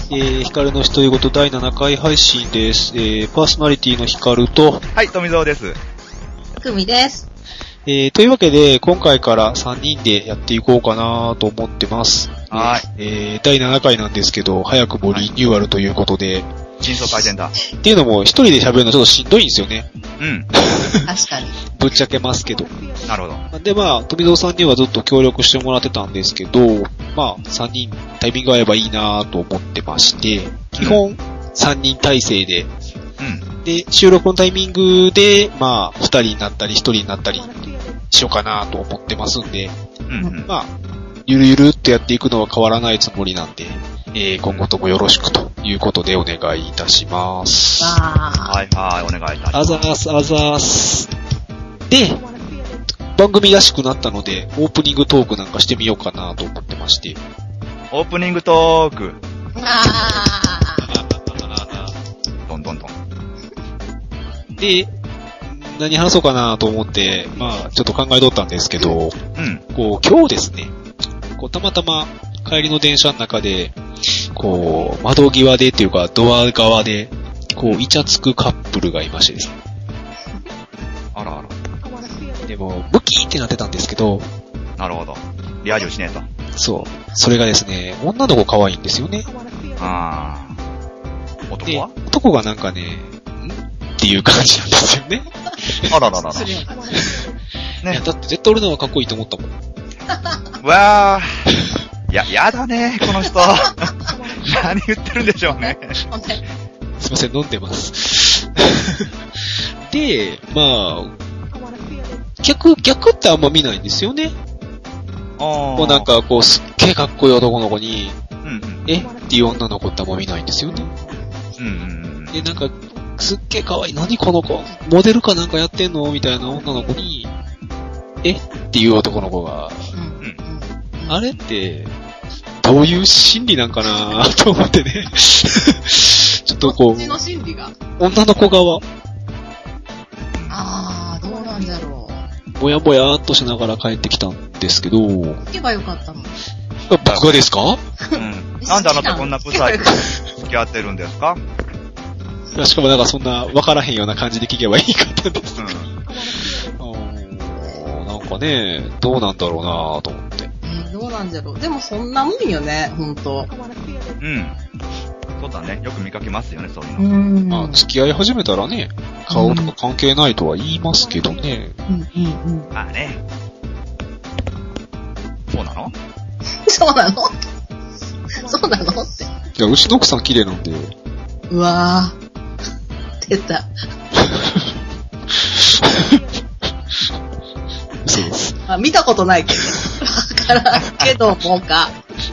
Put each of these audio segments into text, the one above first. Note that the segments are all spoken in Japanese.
ヒカルの独り言第7回配信です。パーソナリティのヒカルと、 はい、富蔵です。 くみです。 というわけで、今回から3人でやっていこうかなと思ってます。 はい。 第7回なんですけど、早くもリニューアルということで、 人相改善だ。 っていうのも、一人で喋るのちょっとしんどいんですよね。 うん。 確かに。 ぶっちゃけますけど。 なるほど。 で、まあ、富蔵さんにはずっと協力してもらってたんですけど、まあ、3人タイミング合えばいいなと思ってまして、基本3人体制で、で、収録のタイミングで、まあ、2人になったり1人になったりしようかなと思ってますんで、まあ、ゆるゆるっとやっていくのは変わらないつもりなんで、今後ともよろしくということでお願いいたします。 はいはい、お願いいたします。 あざーす、あざーす。で、番組らしくなったので、オープニングトークなんかしてみようかなと思ってまして。 オープニングトーク。どんどんどん。 で、何話そうかなと思って、まあ、ちょっと考えとったんですけど、こう、今日ですね、こう、たまたま帰りの電車の中で、こう、窓際でっていうか、ドア側で、こう、イチャつくカップルがいましてですね。 あらあら。 でも、ムキーってなってたんですけど、 なるほど。リア充しねえと。 そう。それがですね、女の子可愛いんですよね。 あー。男は？ 男がなんかね、っていう感じなんですよね。 あらららら。 ね、いや、だって絶対俺の方がかっこいいと思ったもん。 わー。やだね、この人。何言ってるんでしょうね。 すいません、飲んでます。で、まあ、逆ってあんま見ないんですよね。もうなんかこう、すっげえかっこいい男の子に、っていう女の子ってあんま見ないんですよね。で、なんか、すっげえ可愛い、何この子、モデルかなんかやってんのみたいな女の子に、っていう男の子が、あれって、どういう心理なんかなと思ってね。ちょっとこう、 こっちの心理が女の子側。 どうなんだろう。ぼやぼやーっとしながら帰ってきたんですけど。行けばよかったの。 僕がですか？ なんであなたこんなブサイク付き合ってるんですか？ しかもなんかそんな分からへんような感じで聞けばいいかったんですけど。なんかね、どうなんだろうなと思って。 どうなんだろう。でもそんなもんよね、ほんと。 そうだね。よく見かけますよね、そういうの。 まあ、付き合い始めたらね、顔とか関係ないとは言いますけどね。 まあね。そうなの？ そうなの？そうなのって。 いや、うちの奥さん綺麗なんで。 うわぁ。出た。 そうです。 見たことないけど。わからんけどもか。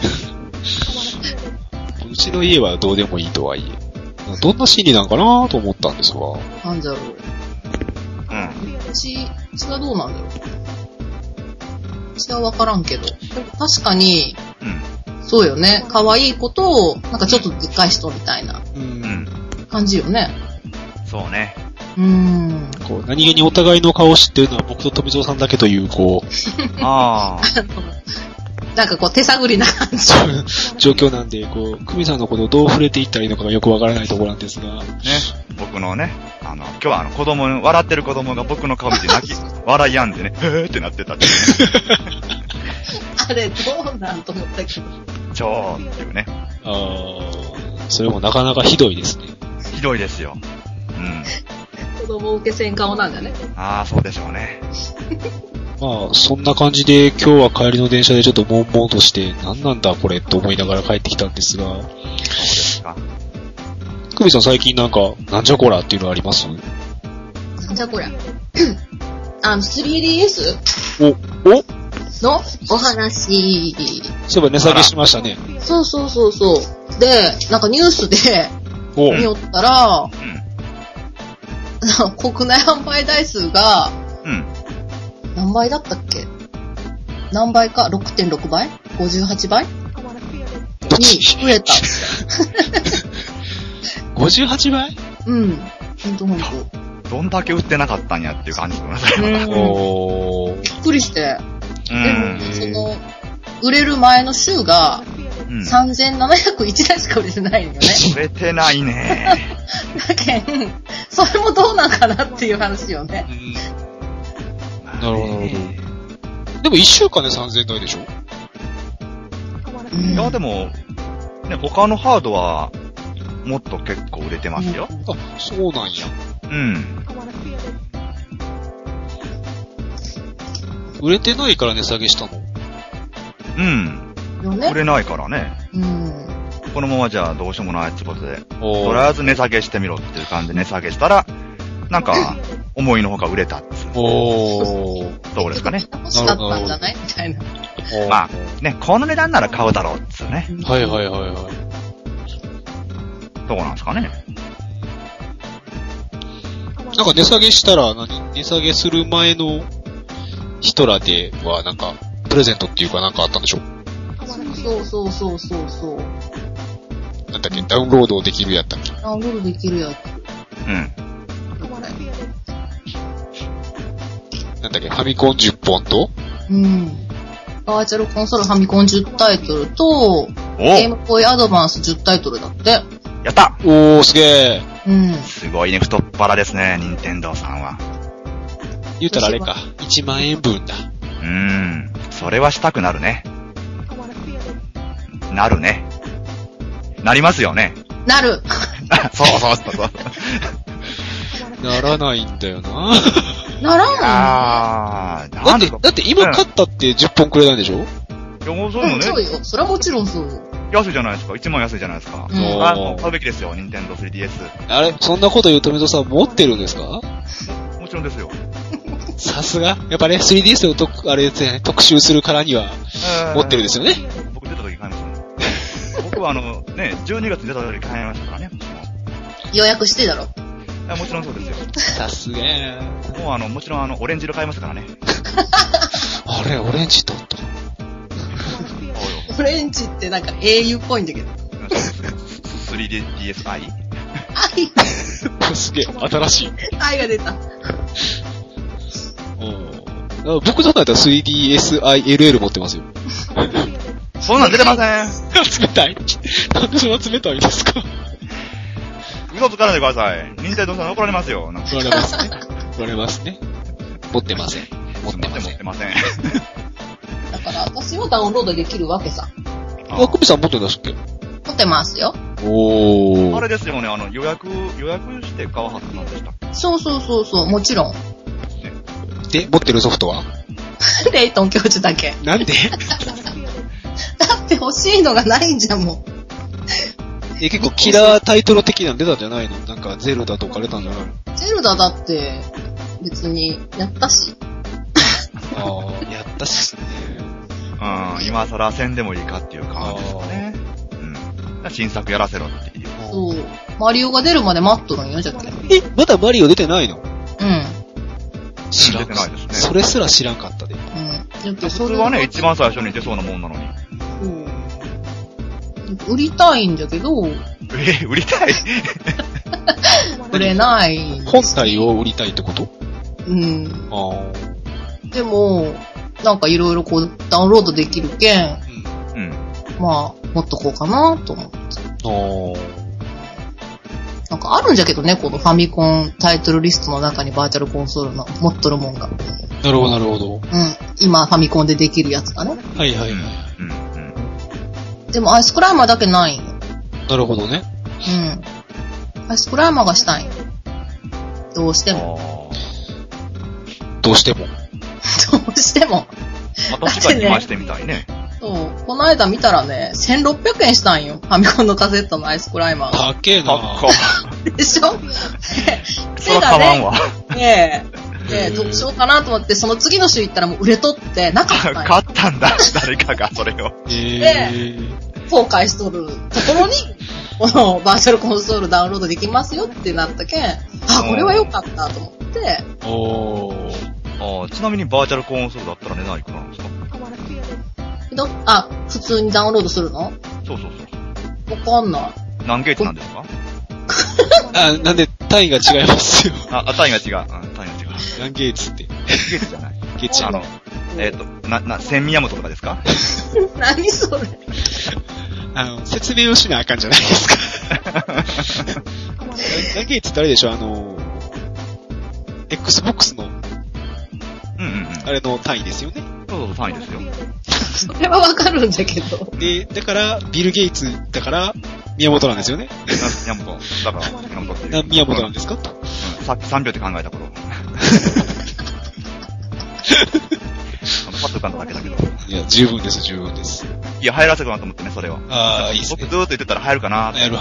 うちの家はどうでもいいとはいえ。どんな心理なんかなと思ったんですわ。 なんだろう。うちはどうなんだろう。うちはわからんけど。でも確かに、そうよね。可愛い子と、なんかちょっとずっかい人みたいな感じよね。 そうね。 こう何気にお互いの顔を知ってるのは僕と富蔵さんだけという、こう。 なんかこう手探りな感じ。 状況なんで、こう、久美さんのことをどう触れていったらいいのかがよくわからないところなんですが。ね。 僕のね、今日は子供、笑ってる子供が僕の顔見て笑いやんでね、ってなってたっていうね。 あれ、どうなんと思ったけど。 っていうね。 それもなかなかひどいですね。 ひどいですよ。 子供受けせん顔なんだね。 そうでしょうね。 まあ、そんな感じで今日は帰りの電車でちょっと悶々として、何なんだこれと思いながら帰ってきたんですが。そうですか。久美さん最近なんか、なんじゃこらっていうのあります？ なんじゃこりゃ。3DS? のお話。 そういえば値下げしましたね。 そう。で、なんかニュースで見よったら、国内販売台数が、何倍だったっけ？何倍か 6.6 倍 ?58 倍に増えた。 58倍？ ほんと。 どんだけ売ってなかったんやっていう感じでごめんなさい。 びっくりして。でも、売れる前の週が、 3701台しか売れてないよね。 売れてないね。 だけん、それもどうなんかなっていう話よね。 なるほど、なるほど。でも1週間で3000台でしょ？ いや、でも、ね、他のハードは、もっと結構売れてますよ。 あ、そうなんや。 うん。 売れてないから値下げしたの？ うん。売れないからね。このままじゃどうしようもないってことで、とりあえず値下げしてみろっていう感じで値下げしたら、なんか、思いのほか売れたっつう。どうですかね。 欲しかったんじゃないみたいな。 まあ、ね、この値段なら買うだろうっつうね。 はいはいはいはい。 どうなんですかね。 なんか値下げしたら値下げする前の人らではなんか、プレゼントっていうかなんかあったんでしょ？ そう。 なんだっけ、ダウンロードできるやったっけ？ ダウンロードできるやつ。 うん。 なんだっけ、ファミコン10本と？ バーチャルコンソールファミコン10タイトルと、ゲームボーイアドバンス10タイトルだって。 やったおー、すげー。 すごいね、太っ腹ですね、任天堂さんは。 言うたらあれか、1万円分だ。 それはしたくなるね。なるね。なりますよね。 なる。 そう。 ならないんだよな。 ならないんだって今買ったって10本くれないんでしょ？ いや、もうそういうのね。 そうよ。それはもちろんそうよ。 安いじゃないですか。1万安いじゃないですか。もう買うべきですよ、任天堂 3DS。 あれそんなこと言うとめとさん持ってるんですか？ もちろんですよ。 さすが。やっぱね、3DS をあれですね、特集するからには、持ってるですよね。 僕出た時買いましたね。僕は12月に出た時買いましたからね。 予約してだろ。 もちろんそうですよ。 さすがー。 もうもちろんオレンジ色買いましたからね。 あれ、オレンジだった。 オレンジってなんか英雄っぽいんだけど。 3DSi？ すげえ、新しい。 愛が出た。 僕とかだったら 3DSiLL 持ってますよ。 そんなん出てません。 冷たい。なんでそんな冷たいんですか？ 嘘つかないでください。任天堂さん怒られますよ。 怒られますね。怒られますね。持ってません。持ってません。 だから私はダウンロードできるわけさ。 あ、クミさん持ってたっけ？ 持ってますよ。 あれですよね、予約して買うはずなんでしたっけ？ そう、もちろん。 で、持ってるソフトは？ レイトン教授だけ。 なんで？ だって欲しいのがないんじゃん、もう。 結構キラータイトル的なの出たんじゃないの？なんかゼルダとか出たんじゃないの？ ゼルダだって、別に、やったし。 やったし。 今更せんでもいいかっていう感じですかね。新作やらせろっていう。 そう。マリオが出るまで待っとるんよ、じゃっけ。 まだマリオ出てないの？知らん。 出てないですね。 それすら知らんかったで。 普通はね、一番最初に出そうなもんなのに。 売りたいんだけど。 売りたい？ 売れない。 本体を売りたいってこと？ でも、なんかいろいろこうダウンロードできるけん。まあ、持っとこうかなと思って。なんかあるんじゃけどね、このファミコンタイトルリストの中にバーチャルコンソールの持っとるもんが。 なるほど。 今ファミコンでできるやつがね。 はい。 でもアイスクライマーだけないんよ。 なるほどね。 アイスクライマーがしたいんよ。どうしても。 確かに今してみたいね。 そう。この間見たらね、1600円したんよ。ファミコンのカセットのアイスクライマー。 高えな。 でしょ？ そら買わんわ。 どうしようかなと思って、その次の週行ったらもう売れとってなかったんよ。 買ったんだ、誰かがそれを。 で、後悔しとるところに、このバーチャルコンソールダウンロードできますよってなったけん、これは良かったと思って。 ちなみにバーチャルコンソールだったら値段いくらなんですか？ 普通にダウンロードするの？ そう。 わかんない。 何ゲーツなんですか？ なんで単位が違いますよ。 単位が違う。 何ゲーツって。 ゲーツじゃない。 ゲーツじゃない。 1000ミヤモトとかですか？ 何それ。 説明をしなあかんじゃないですか。何ゲーツってあれでしょ、Xbox の、あれの単位ですよね。 そう単位ですよ。 それはわかるんだけど。 で、だから、ビル・ゲイツだから、宮本なんですよね。 宮本。だから、宮本っていう。 宮本なんですかと。 さっき3秒って考えたこと。パッと浮かんだだけだけど。 いや、十分です。 いや、入らせるかなと思ってね、それは。 いいっすね。 僕ずーっと言ってたら入るかな。 入る。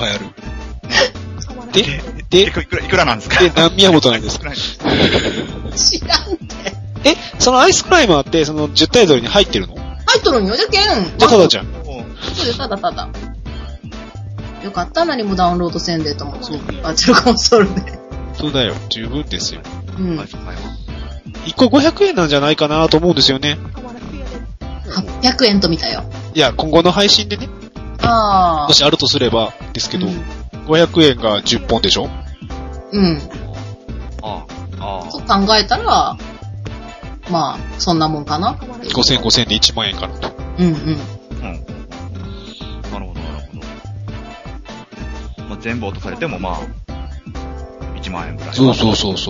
で、いくらなんですか？ 何宮本なんですか？ 知らんて。 そのアイスクライマーって、その10タイトルに入ってるの？ 入っとるんよ、じゃけん。 じゃ、ただじゃん。 そうよ、ただ。よかった、何もダウンロードせんでと思う。そう、バーチャルコンソールで。 そうだよ、十分ですよ。 アイスクライマー。 1個500円なんじゃないかなと思うんですよね。 800円と見たよ。 いや、今後の配信でね。もしあるとすれば、ですけど、500円が10本でしょ？ そう考えたら、まあ、そんなもんかな。 5000で1万円かなと。 なるほど。まあ、全部落とされてもまあ、1万円ぐらい。 そう。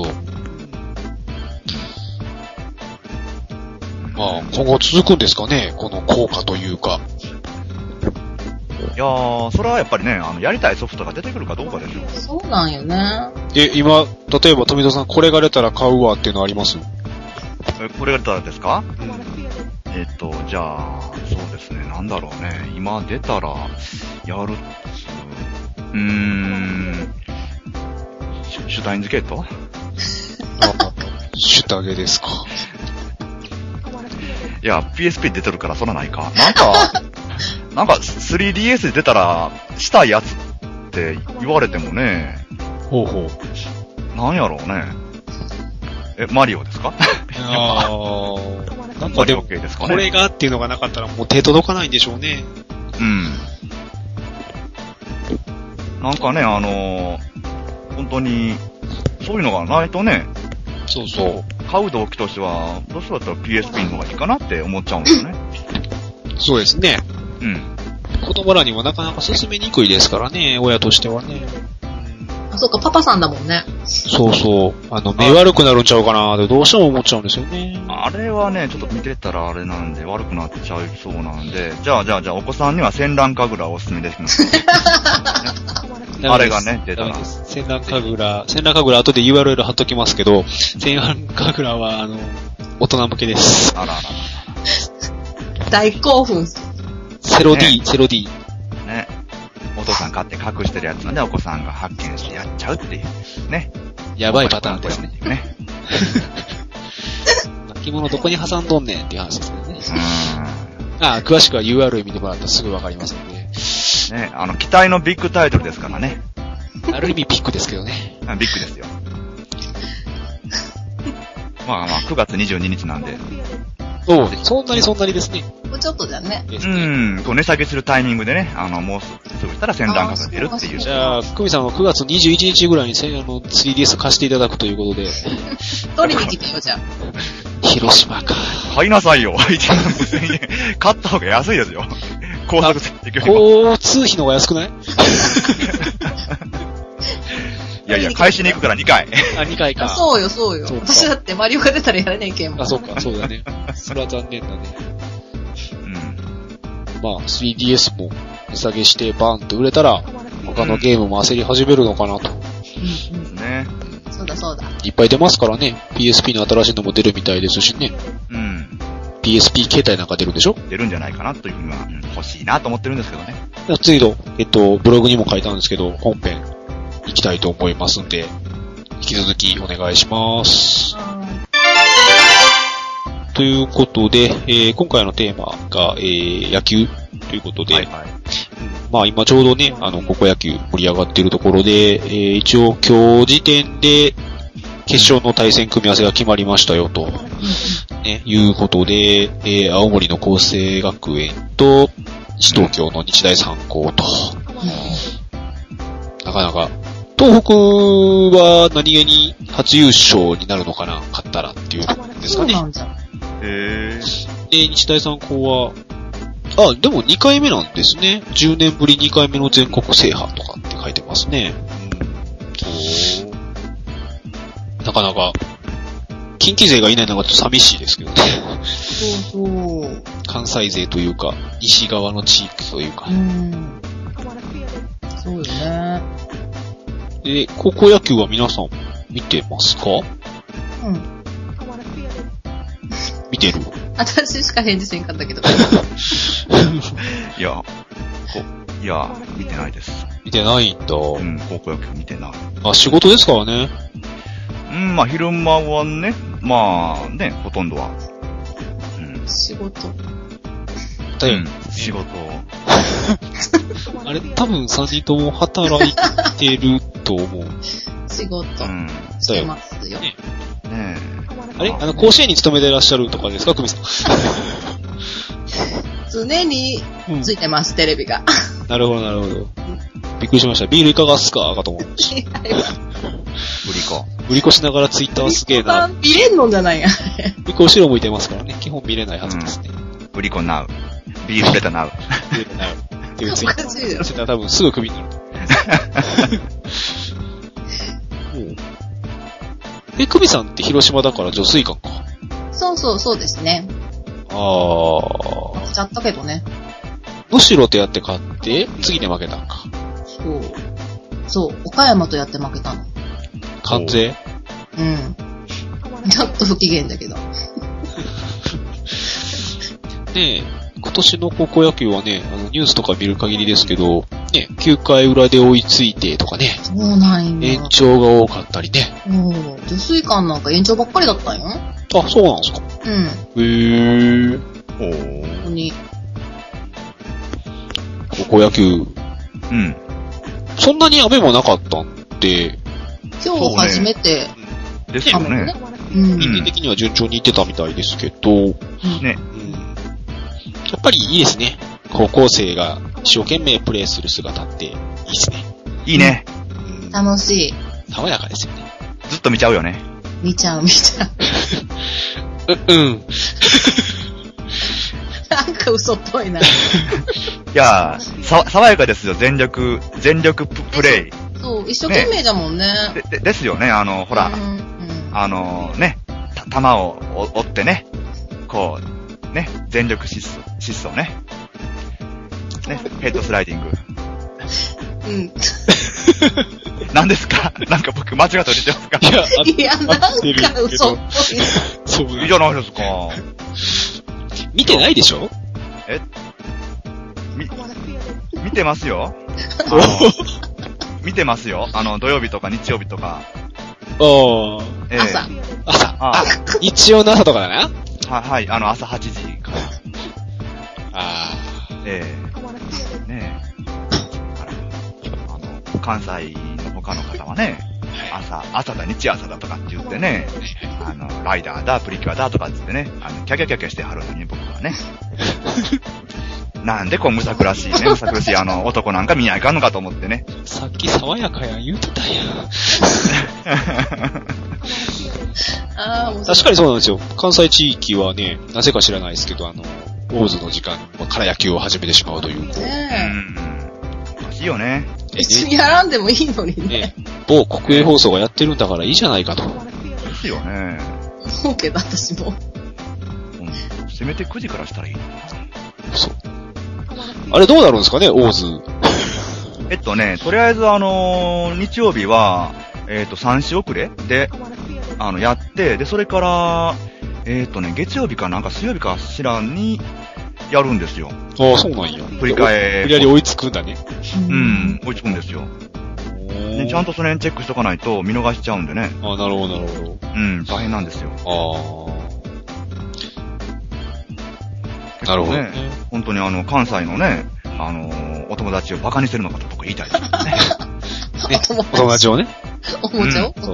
まあ、今後続くんですかね、この効果というか。 いやー、それはやっぱりね、やりたいソフトが出てくるかどうかでしょ。 そうなんよね。 今、例えば富田さん、これが出たら買うわっていうのあります？ これが出たらですか？じゃあ、そうですね、なんだろうね。今出たら、やるシュタインズゲート？ シュタゲですか。 いや、PSP 出てるからそらないか。なんか 3DS で出たらしたいやつって言われてもね。 ほう。 なんやろうね。マリオですか？ なんかでも、 ですかね、 これがっていうのがなかったらもう手届かないんでしょうね。 なんかね、本当に、そういうのがないとね。 そう。 買う動機としては、どうせだったら PSP の方がいいかなって思っちゃうんですよね。 そうですね。子供らにはなかなか進めにくいですからね、親としてはね。 そうか、パパさんだもんね。 そう。目悪くなるんちゃうかなってどうしても思っちゃうんですよね。 あれはね、ちょっと見てたらあれなんで悪くなっちゃいそうなんで、じゃあお子さんには戦乱神楽をおすすめできます。あれがね、出たら。 戦乱神楽後で URL 貼っときますけど、戦乱神楽は大人向けです。 あら。 大興奮。 セロ D。 ね。お父さん買って隠してるやつなんでお子さんが発見してやっちゃうっていう。ね。 やばいパターンですね。巻物どこに挟んどんねんっていう話ですけどね。詳しくは URL 見てもらったらすぐわかりますので。 ね、期待のビッグタイトルですからね。 ある意味ビッグですけどね。 ビッグですよ。まあ9月22日なんで。 そんなにですね。 もうちょっとじゃね。 こう値下げするタイミングでね、もうすぐしたら戦乱が出るっていう。 じゃあ、久美さんは9月21日ぐらいに3DS 貸していただくということで。 取りに来てよ、じゃあ。 広島か。 買いなさいよ。1万5000円。買った方が安いですよ。高速設定交通費の方が安くない？ いや、返しに行くから2回。 2回か。 そうよ。私だってマリオが出たらやれねえけんもん。 そうだね。それは残念だね。まあ、3DS も値下げしてバーンと売れたら、他のゲームも焦り始めるのかなと。 ね。 そうだ。 いっぱい出ますからね。PSP の新しいのも出るみたいですしね。PSP 携帯なんか出るんでしょ？ 出るんじゃないかなというふうには欲しいなと思ってるんですけどね。 次の、ブログにも書いたんですけど、本編行きたいと思いますんで、引き続きお願いします。ということで、今回のテーマが、野球ということで、まあ今ちょうどね、高校野球盛り上がっているところで、一応今日時点で決勝の対戦組み合わせが決まりましたよと、ね、いうことで、青森の厚生学園と西東京の日大三高と、なかなか東北は何気に初優勝になるのかな、勝ったらっていうところですかね。 そうなんじゃん。 で、日大三高は、 あ、でも2回目なんですね。10年ぶり2回目の全国制覇とかって書いてますね。なかなか、近畿勢がいないのがちょっと寂しいですけどね。 そうそう。 関西勢というか、西側の地域というか。 そうよね。 で、高校野球は皆さん見てますか？見てる？ 私しか返事せんかったけど。 いや、見てないです。 見てないんだ。 高校野球見てない。 あ、仕事ですからね。 まあ昼間はね、まあね、ほとんどは。 仕事。 だよね。 仕事。 あれ、多分3人とも働いてると思う。 仕事。してますよ。ねえ。 あれ甲子園に勤めていらっしゃるとかですか、久美さん。 常についてます、テレビが。 なるほど、なるほど。びっくりしました。ビールいかがっすかかと思う。売り子しながらツイッターはすげえな。 見れんのじゃないや。 売り子後ろ向いてますからね。基本見れないはずですね。 売り子ナウ。ビール出たナウ。 ビールナウ。っていうツイッター多分すぐクビになる。久美さんって広島だから女水館か。 そうですね。負けちゃったけどね。 能代とやって勝って、次で負けたんか。 そう、岡山とやって負けたの。 関西？ ちょっと不機嫌だけど。 ねえ、今年の高校野球はね、ニュースとか見る限りですけど、ね、9回裏で追いついてとかね。 そうなんや。 延長が多かったりね。 女水館なんか延長ばっかりだったんよ。 あ、そうなんですか。 本当に。 高校野球。そんなに雨もなかったんで。 今日初めて。 ですよね。 人間的には順調にいってたみたいですけど。 ね。 やっぱりいいですね。高校生が一生懸命プレイする姿っていいですね。 いいね。 楽しい。 爽やかですよね。 ずっと見ちゃうよね。 見ちゃう。なんか嘘っぽいな。いや爽やかですよ。全力プレイ。 そう、一生懸命だもんね。 ですよね。ほら、ね、球を追ってね、こう、ね、全力疾走ね。ね、ヘッドスライディング。何ですか？なんか僕間違って言ってますか？ いや、なんか嘘っぽい。 そういいじゃないですか。 見てないでしょ？ 見てますよ。見てますよ。土曜日とか日曜日とか。 朝。 日曜の朝とかだな。 はい、朝8時から。ねえ。関西の他の方はね、朝だ、日朝だとかって言ってね、ライダーだ、プリキュアだとかって言ってね、キャキャしてはるのに僕はね。なんでこうむさくらしい男なんか見ないかんのかと思ってね。 さっき爽やかや言うてたやん。確かにそうなんですよ。関西地域はね、なぜか知らないですけど、大津の時間から野球を始めてしまうという。 おかしいよね。 別にやらんでもいいのにね。 某国営放送がやってるんだからいいじゃないかと。 ですよね。 思うけど、私も。 せめて9時からしたらいいのかな。 そう。あれどうなるんですかね、大津。 とりあえず日曜日は、3時遅れで、やって、で、それから、月曜日かなんか水曜日か知らんに、やるんですよ。 ああ、そうなんや。 振り替え。 無理やり追いつくんだね。 追いつくんですよ。でちゃんとその辺チェックしとかないと見逃しちゃうんでね。 ああ、なるほど、なるほど。 大変なんですよ。 なるほどね。 本当に関西のね、お友達をバカにしてるのかと僕言いたいですね。 お友達をね。 おもちゃ王国。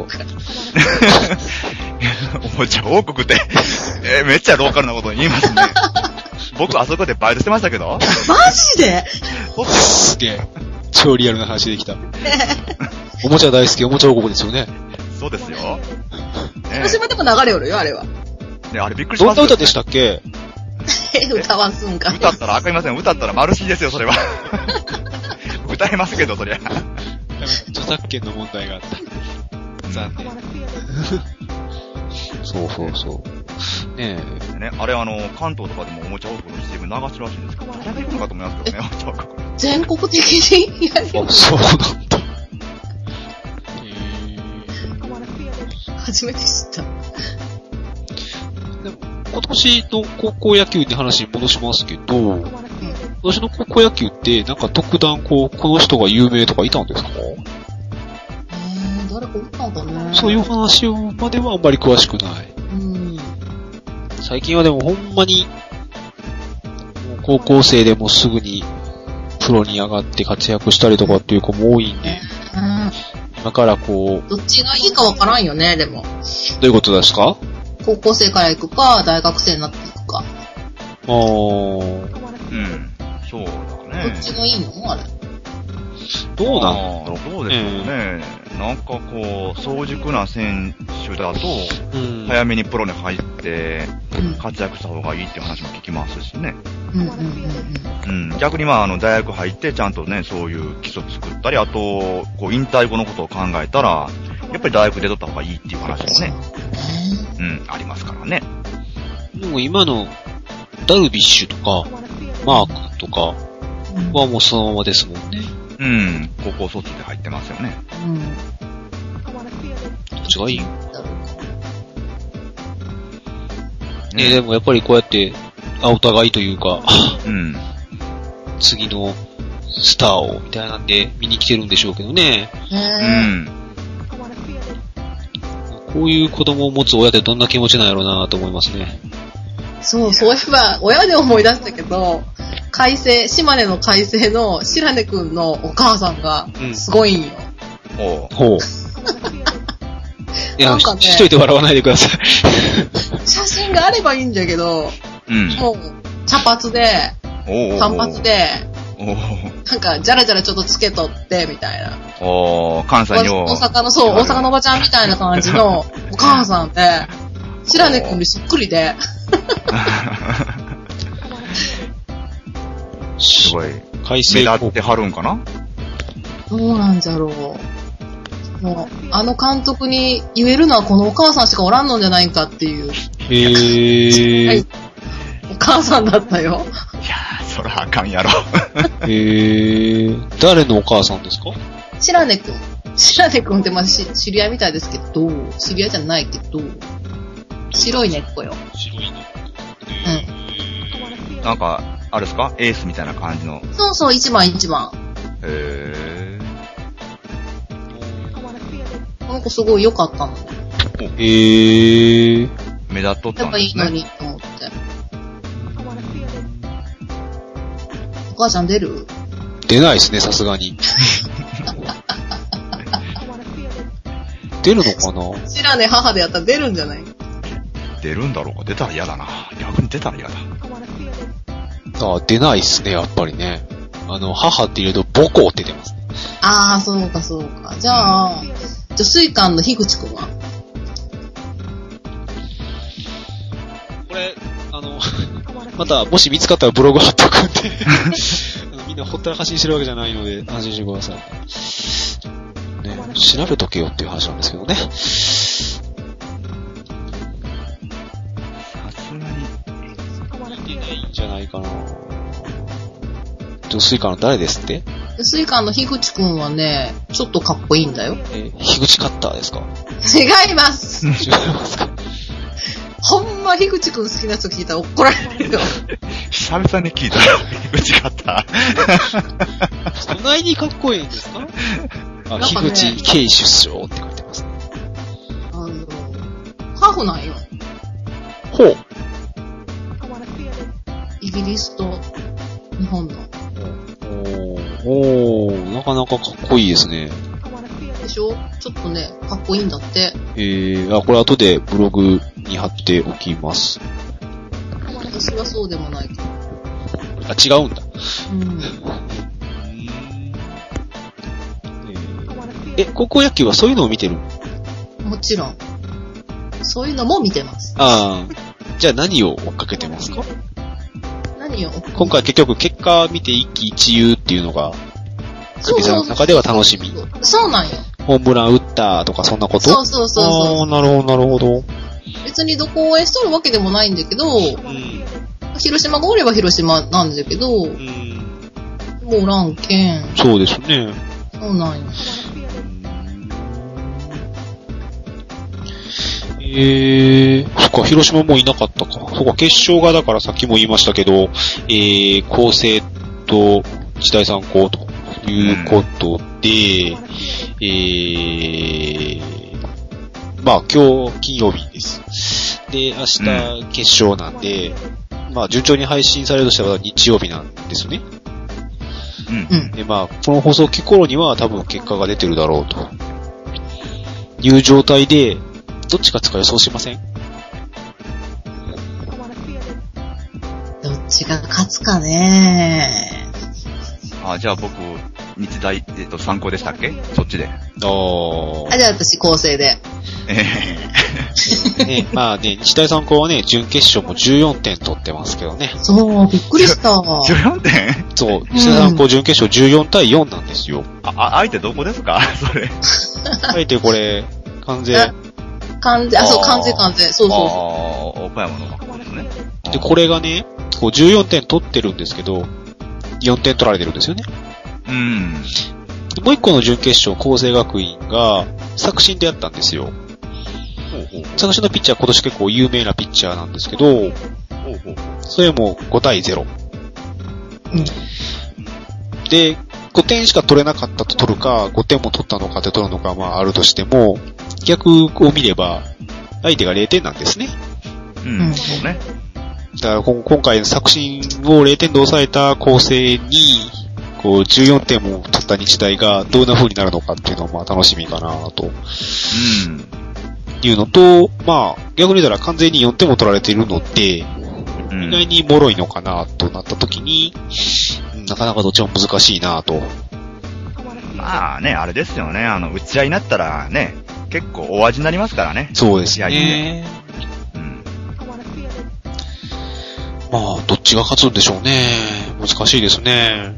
おもちゃ王国って、めっちゃローカルなこと言いますね。僕あそこでバイトしてましたけど。 マジで？ すげえ。超リアルな話できた。おもちゃ大好き、おもちゃ王国ですよね。 そうですよ。 広島でも流れおるよ、あれは。 ね、あれびっくりしました。 どんな歌でしたっけ？ 歌わすんか。 歌ったらあかりません。歌ったらマルシーですよ、それは。歌えますけど、そりゃ。 著作権の問題があった。残念。そうねえ。ね、あれ関東とかでもおもちゃ王国の CM 流してるらしいんですけど、誰が行くのかと思いますけどね、おもちゃ王国。 全国的にやる。 あ、そうなんだ。 初めて知った。 でも今年の高校野球に話に戻しますけど、今年の高校野球ってなんか特段この人が有名とかいたんですか？ 誰かおったんかね。 そういう話まではあんまり詳しくない。最近はでもほんまに高校生でもすぐにプロに上がって活躍したりとかっていう子も多いんで、今からどっちがいいかわからんよね、でも。 どういうことですか？ 高校生から行くか、大学生になっていくか。 そうだね。 どっちがいいのあれ。 どうなんだろう。 どうでしょうね。なんか早熟な選手だと、早めにプロに入って、活躍した方がいいっていう話も聞きますしね。逆に大学入ってちゃんとね、そういう基礎作ったり、あと、引退後のことを考えたら、やっぱり大学で取った方がいいっていう話もね、ありますからね。 でも今のダルビッシュとか、マークとかはもうそのままですもんね。 高校卒で入ってますよね。 どっちがいい？でもやっぱりこうやって、お互いというか、次のスターを、みたいなんで見に来てるんでしょうけどね。こういう子供を持つ親ってどんな気持ちなんやろうなと思いますね。 そういえば、親で思い出したけど、島根の海星の白根くんのお母さんが、すごいんよ。 ほう。いや、しといて笑わないでください。 写真があればいいんだけど、もう、茶髪で、短髪で、なんか、じゃらじゃらちょっとつけとって、みたいな。 関西の。 大阪のおばちゃんみたいな感じのお母さんで、白根くんにそっくりで。 すごい。目立ってはるんかな？ どうなんじゃろう。もう、監督に言えるのはこのお母さんしかおらんのじゃないかっていう。はい。お母さんだったよ。 いやー、そらあかんやろ。 誰のお母さんですか？ 白根くん。白根くんって知り合いみたいですけど、知り合いじゃないけど、白い猫よ。 白い猫。なんか、あれですか？エースみたいな感じの。 そう、一番。この子すごい良かったの。 目立っとったんですね。 やっぱいいのにと思って。お母ちゃん出る？ 出ないですね、さすがに。出るのかな？ 白根母でやったら出るんじゃない？ 出るんだろうか。出たら嫌だな。逆に出たら嫌だ。 出ないっすね、やっぱりね。母って言うと母校って出ますね。 そうか。じゃあ、女水館の樋口くんは？ これ、また、もし見つかったらブログ貼っとくんで、みんなほったらかしにしてるわけじゃないので、安心してください。ね、調べとけよっていう話なんですけどね。 さすがに。 見てないんじゃないかな。女水館の誰ですって？ 女水館の樋口くんはね、ちょっとかっこいいんだよ。 樋口カッターですか？ 違います。 違いますか？ ほんま樋口くん好きな人聞いたら怒られるよ。 久々に聞いたら樋口カッター。そないにかっこいいんですか？樋口慶出生って書いてますね。 ハーフなんよ。 ほう。 イギリスと日本の。 なかなかかっこいいですね。 でしょ？ちょっとね、かっこいいんだって。 これ後でブログに貼っておきます。 私はそうでもないけど。 違うんだ。高校野球はそういうのを見てる？ もちろん。そういうのも見てます。 じゃあ何を追っかけてますか？ 今回結局結果見て一喜一憂っていうのが、クビさんの中では楽しみ。 そうなんよ。 ホームラン打ったとかそんなこと？ そう。 ああ、なるほど、なるほど。 別にどこを応援しとるわけでもないんだけど、広島がおれば広島なんだけど、もうおらんけん。 そうですね。 そうなんよ。 そっか、広島もいなかったか。そっか、決勝がだからさっきも言いましたけど、高星と日大三高ということで、まあ今日金曜日です。で、明日決勝なんで、まあ順調に配信されるとしたら日曜日なんですね。で、まあこの放送を聞く頃には多分結果が出てるだろうという状態で、どっち勝つか予想しません？ どっちが勝つかね。 じゃあ僕、日大、参考でしたっけ？そっちで。じゃあ私、構成で。 ね、まあね、日大三高はね、準決勝も14点取ってますけどね。 そう、びっくりした。 14点？ そう、日大三高準決勝14対4なんですよ。 相手どこですか？それ。 相手これ、完全。 そう、完全。そう。 岡山の学校ですね。 で、これがね、こう14点取ってるんですけど、4点取られてるんですよね。もう一個の準決勝、厚生学院が、作新でやったんですよ。作新のピッチャー今年結構有名なピッチャーなんですけど、それも5対0。で、5点しか取れなかったと取るか、5点も取ったのかって取るのか、まああるとしても、逆を見れば、相手が0点なんですね。 そうね。 だから今回の作新を0点で抑えた構成に、こう14点も取った日大がどんな風になるのかっていうのもまあ楽しみかなと。いうのと、まあ逆に言ったら完全に4点も取られているので、意外に脆いのかなとなった時に、なかなかどっちも難しいなと。 まあね、あれですよね。打ち合いになったらね、結構大味になりますからね。 そうですね。まあ、どっちが勝つんでしょうね。難しいですね。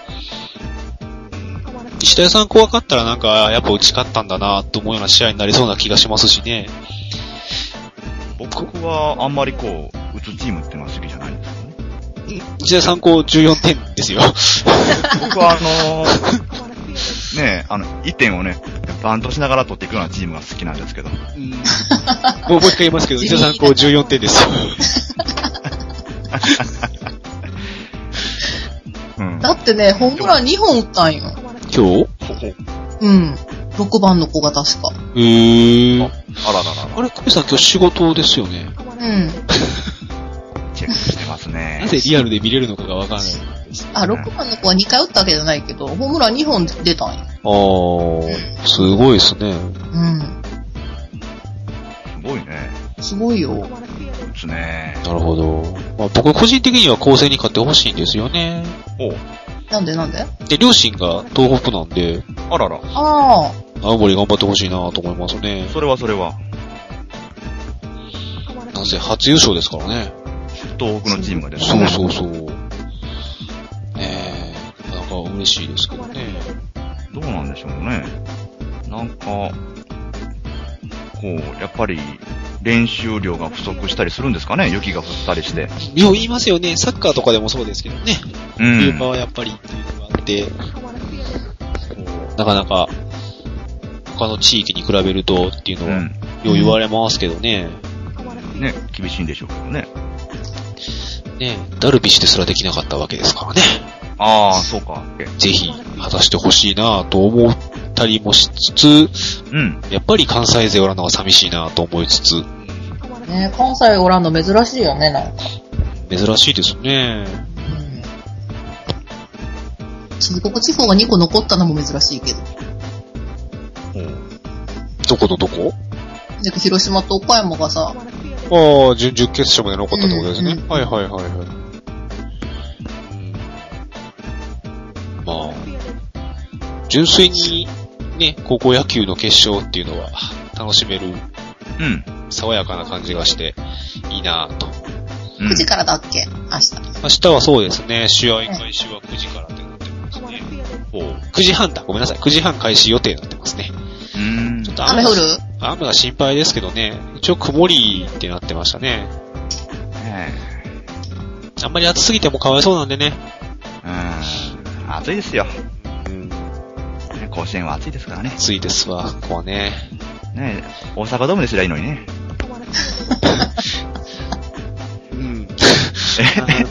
日大三高が勝ったらなんか、やっぱ打ち勝ったんだなと思うような試合になりそうな気がしますしね。 僕はあんまりこう、打つチームっていうのは好きじゃないんですよね。 日大三高14点ですよ。 僕はねえ、1点をね、バントしながら取っていくようなチームが好きなんですけど。 もう一回言いますけど、日大三高14点ですよ。 だってね、ホームラン2本打ったんよ。 今日 6番の子が確か。 あら。 あれ、久美さん今日仕事ですよね。 チェックしてますね。 なぜリアルで見れるのかがわからないです。 6番の子は2回打ったわけじゃないけど、ホームラン2本出たんよ。 すごいですね。 すごいね。 すごいよ。 ですね。 なるほど。まあ、僕個人的には高専に勝ってほしいんですよね。 なんでで、両親が東北なんで。 あらら。 青森頑張ってほしいなと思いますね。 それは。 なぜ初優勝ですからね。 東北のチームがですね。 そう。なかなか嬉しいですけどね。 どうなんでしょうね。なんか、こう、やっぱり、練習量が不足したりするんですかね、雪が降ったりして。 よう言いますよね。サッカーとかでもそうですけどね。冬場はやっぱりっていうのがあって、なかなか他の地域に比べるとっていうのは、よう言われますけどね。 ね、厳しいんでしょうけどね。 ね、ダルビッシュですらできなかったわけですからね。 そうか。 ぜひ果たしてほしいなと思ったりもしつつ、やっぱり関西勢おらんのが寂しいなと思いつつ。 ね、関西おらんの珍しいよね、なんか。 珍しいですね。 中国地方が2個残ったのも珍しいけど。 どことどこ？ 広島と岡山がさ。 準決勝まで残ったってことですね。はい。まあ、純粋にね、高校野球の決勝っていうのは楽しめる、爽やかな感じがしていいなぁと。 9時からだっけ明日。 明日はそうですね。試合開始は9時からってなってますね。9時半だ。ごめんなさい。9時半開始予定になってますね。 ちょっと雨降る？ 雨が心配ですけどね。一応曇りってなってましたね。あんまり暑すぎてもかわいそうなんでね。 暑いですよ。甲子園は暑いですからね。 暑いですわ、ここはね。 ねえ、大阪ドームですりゃいいのにね。 すい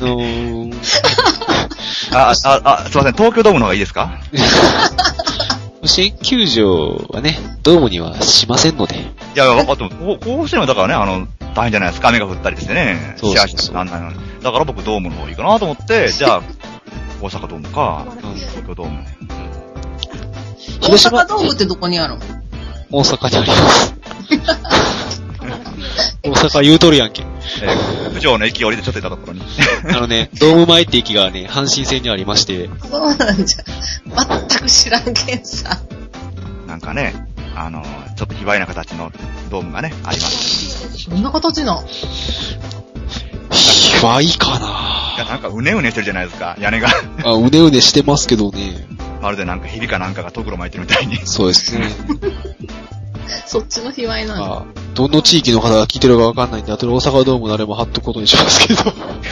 ません、東京ドームの方がいいですか？ 甲子園球場はね、ドームにはしませんので。 いや、あと、甲子園はだからね、大変じゃないですか、雨が降ったりしてね。 そう。 だから僕ドームの方がいいかなと思って、じゃあ、大阪ドームか、東京ドーム。 大阪ドームってどこにあるの？ 大阪にあります。大阪言うとるやんけ。 府城の駅降りてちょっと行ったところに。 ドーム前って駅がね、阪神線にありまして。 そうなんじゃ。全く知らんけんさ。 なんかね、ちょっと卑猥な形のドームがね、あります。 どんな形なの？ 卑猥かな？ いや、なんかうねうねしてるじゃないですか、屋根が。 うねうねしてますけどね。 まるでなんか蛇かなんかがトグロ巻いてるみたいに。 そうですね。 そっちの卑猥なの？ どの地域の方が聞いてるかわかんないんで、あとで大阪ドームのあれも貼っとくことにしますけど。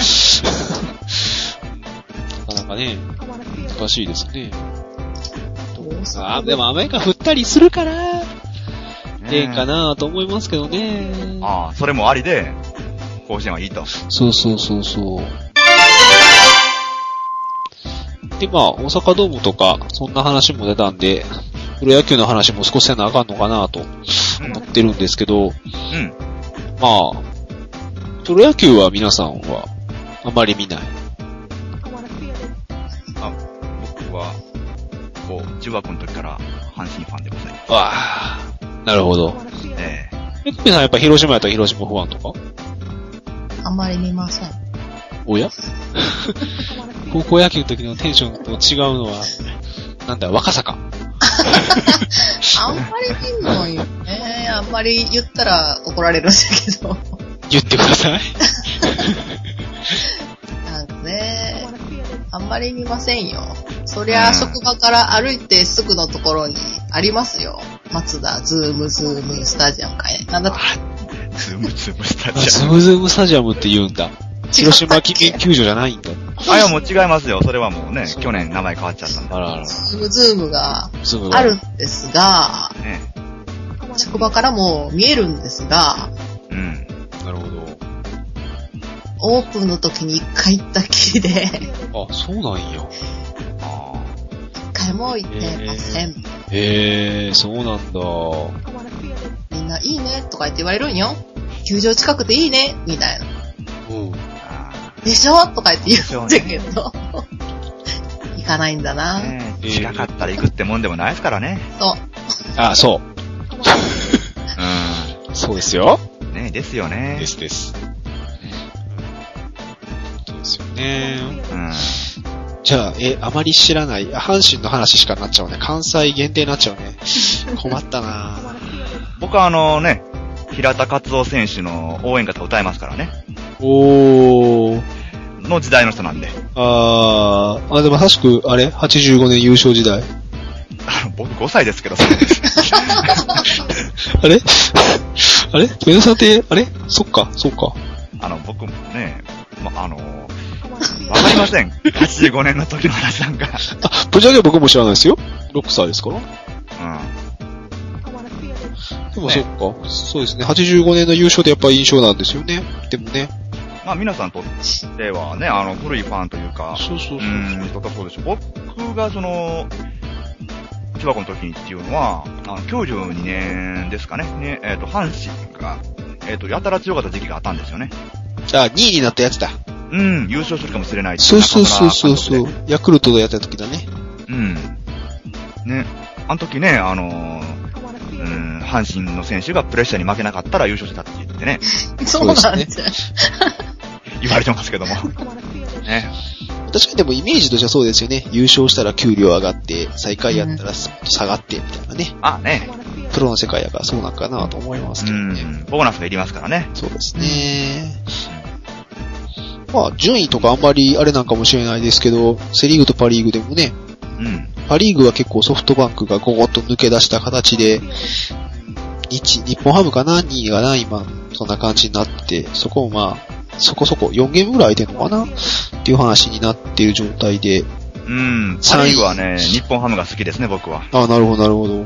なかなかね、難しいですね。でも雨が降ったりするから、いいかなと思いますけどね。 それもありで、甲子園はいいと。 そう。で、大阪ドームとか、そんな話も出たんで、プロ野球の話も少しせなあかんのかなと思ってるんですけど、プロ野球は皆さんはあまり見ない。 僕は、中学の時から阪神ファンでございます。 なるほど。皆さんやっぱ広島やったら広島ファンとか？ あんまり見ません。 おや？高校野球の時のテンションと違うのは、若さか。 あんまり見んのよね。あんまり言ったら怒られるんだけど。 言ってください。 なんかね、あんまり見ませんよ。そりゃ、職場から歩いてすぐのところにありますよ。松田、ズームスタジアムかい。なんだって。 ズームスタジアム。 ズームスタジアムって言うんだ。広島記念球場じゃないんだ。 いや、もう違いますよ。それはもうね、去年名前変わっちゃったんだ。 ズームがあるんですが、職場からも見えるんですが、 なるほど。 オープンの時に一回行ったきりで。 そうなんや。 一回も行ってません。 そうなんだ。 みんないいねとか言って言われるんよ。球場近くていいねみたいな。でしょとか言って言うんだけど、行かないんだな。 近かったら行くってもんでもないですからね。 そう。 そう。そうですよ。 ですよね。 です。そうですよね。じゃあ、あまり知らない、阪神の話しかなっちゃうね。関西限定になっちゃうね。困ったな僕は平田勝夫選手の応援歌歌えますからね。の時代の人なんで。 でもまさしく、85年優勝時代。 僕5歳ですけど、 あれメノさんって、そっか。 僕ね、わかりません。85年の時の話なんか。 ぶっちゃけ僕も知らないですよ。6歳ですから。でもそっか。そうですね。85年の優勝でやっぱり印象なんですよね。でもね。 皆さんとってはね、古いファンというか。そうでしょ。僕が中学の時にっていうのは、92年ですかね。阪神が、やたら強かった時期があったんですよね。 2位になったやつだ。 優勝するかもしれない。 そう。ヤクルトでやった時だね。 ね。あの時ね、阪神の選手がプレッシャーに負けなかったら優勝してたって言ってね。 そうなんですね。 言われてますけども。ね。 確かにでもイメージとしてはそうですよね。優勝したら給料上がって、最下位やったら下がって、みたいなね。プロの世界やからそうなんかなと思いますけどね。 ボーナスがいりますからね。 そうですね。 まあ、順位とかあんまりあれなんかもしれないですけど、セリーグとパリーグでもね、パリーグは結構ソフトバンクがゴゴッと抜け出した形で、日本ハムかな ?2 位がな、今、そんな感じになって、そこもまあ、そこそこ4ゲームぐらい空いてるのかなっていう話になっている状態で。 パリーグはね、日本ハムが好きですね、僕は。 ああ、なるほど、なるほど。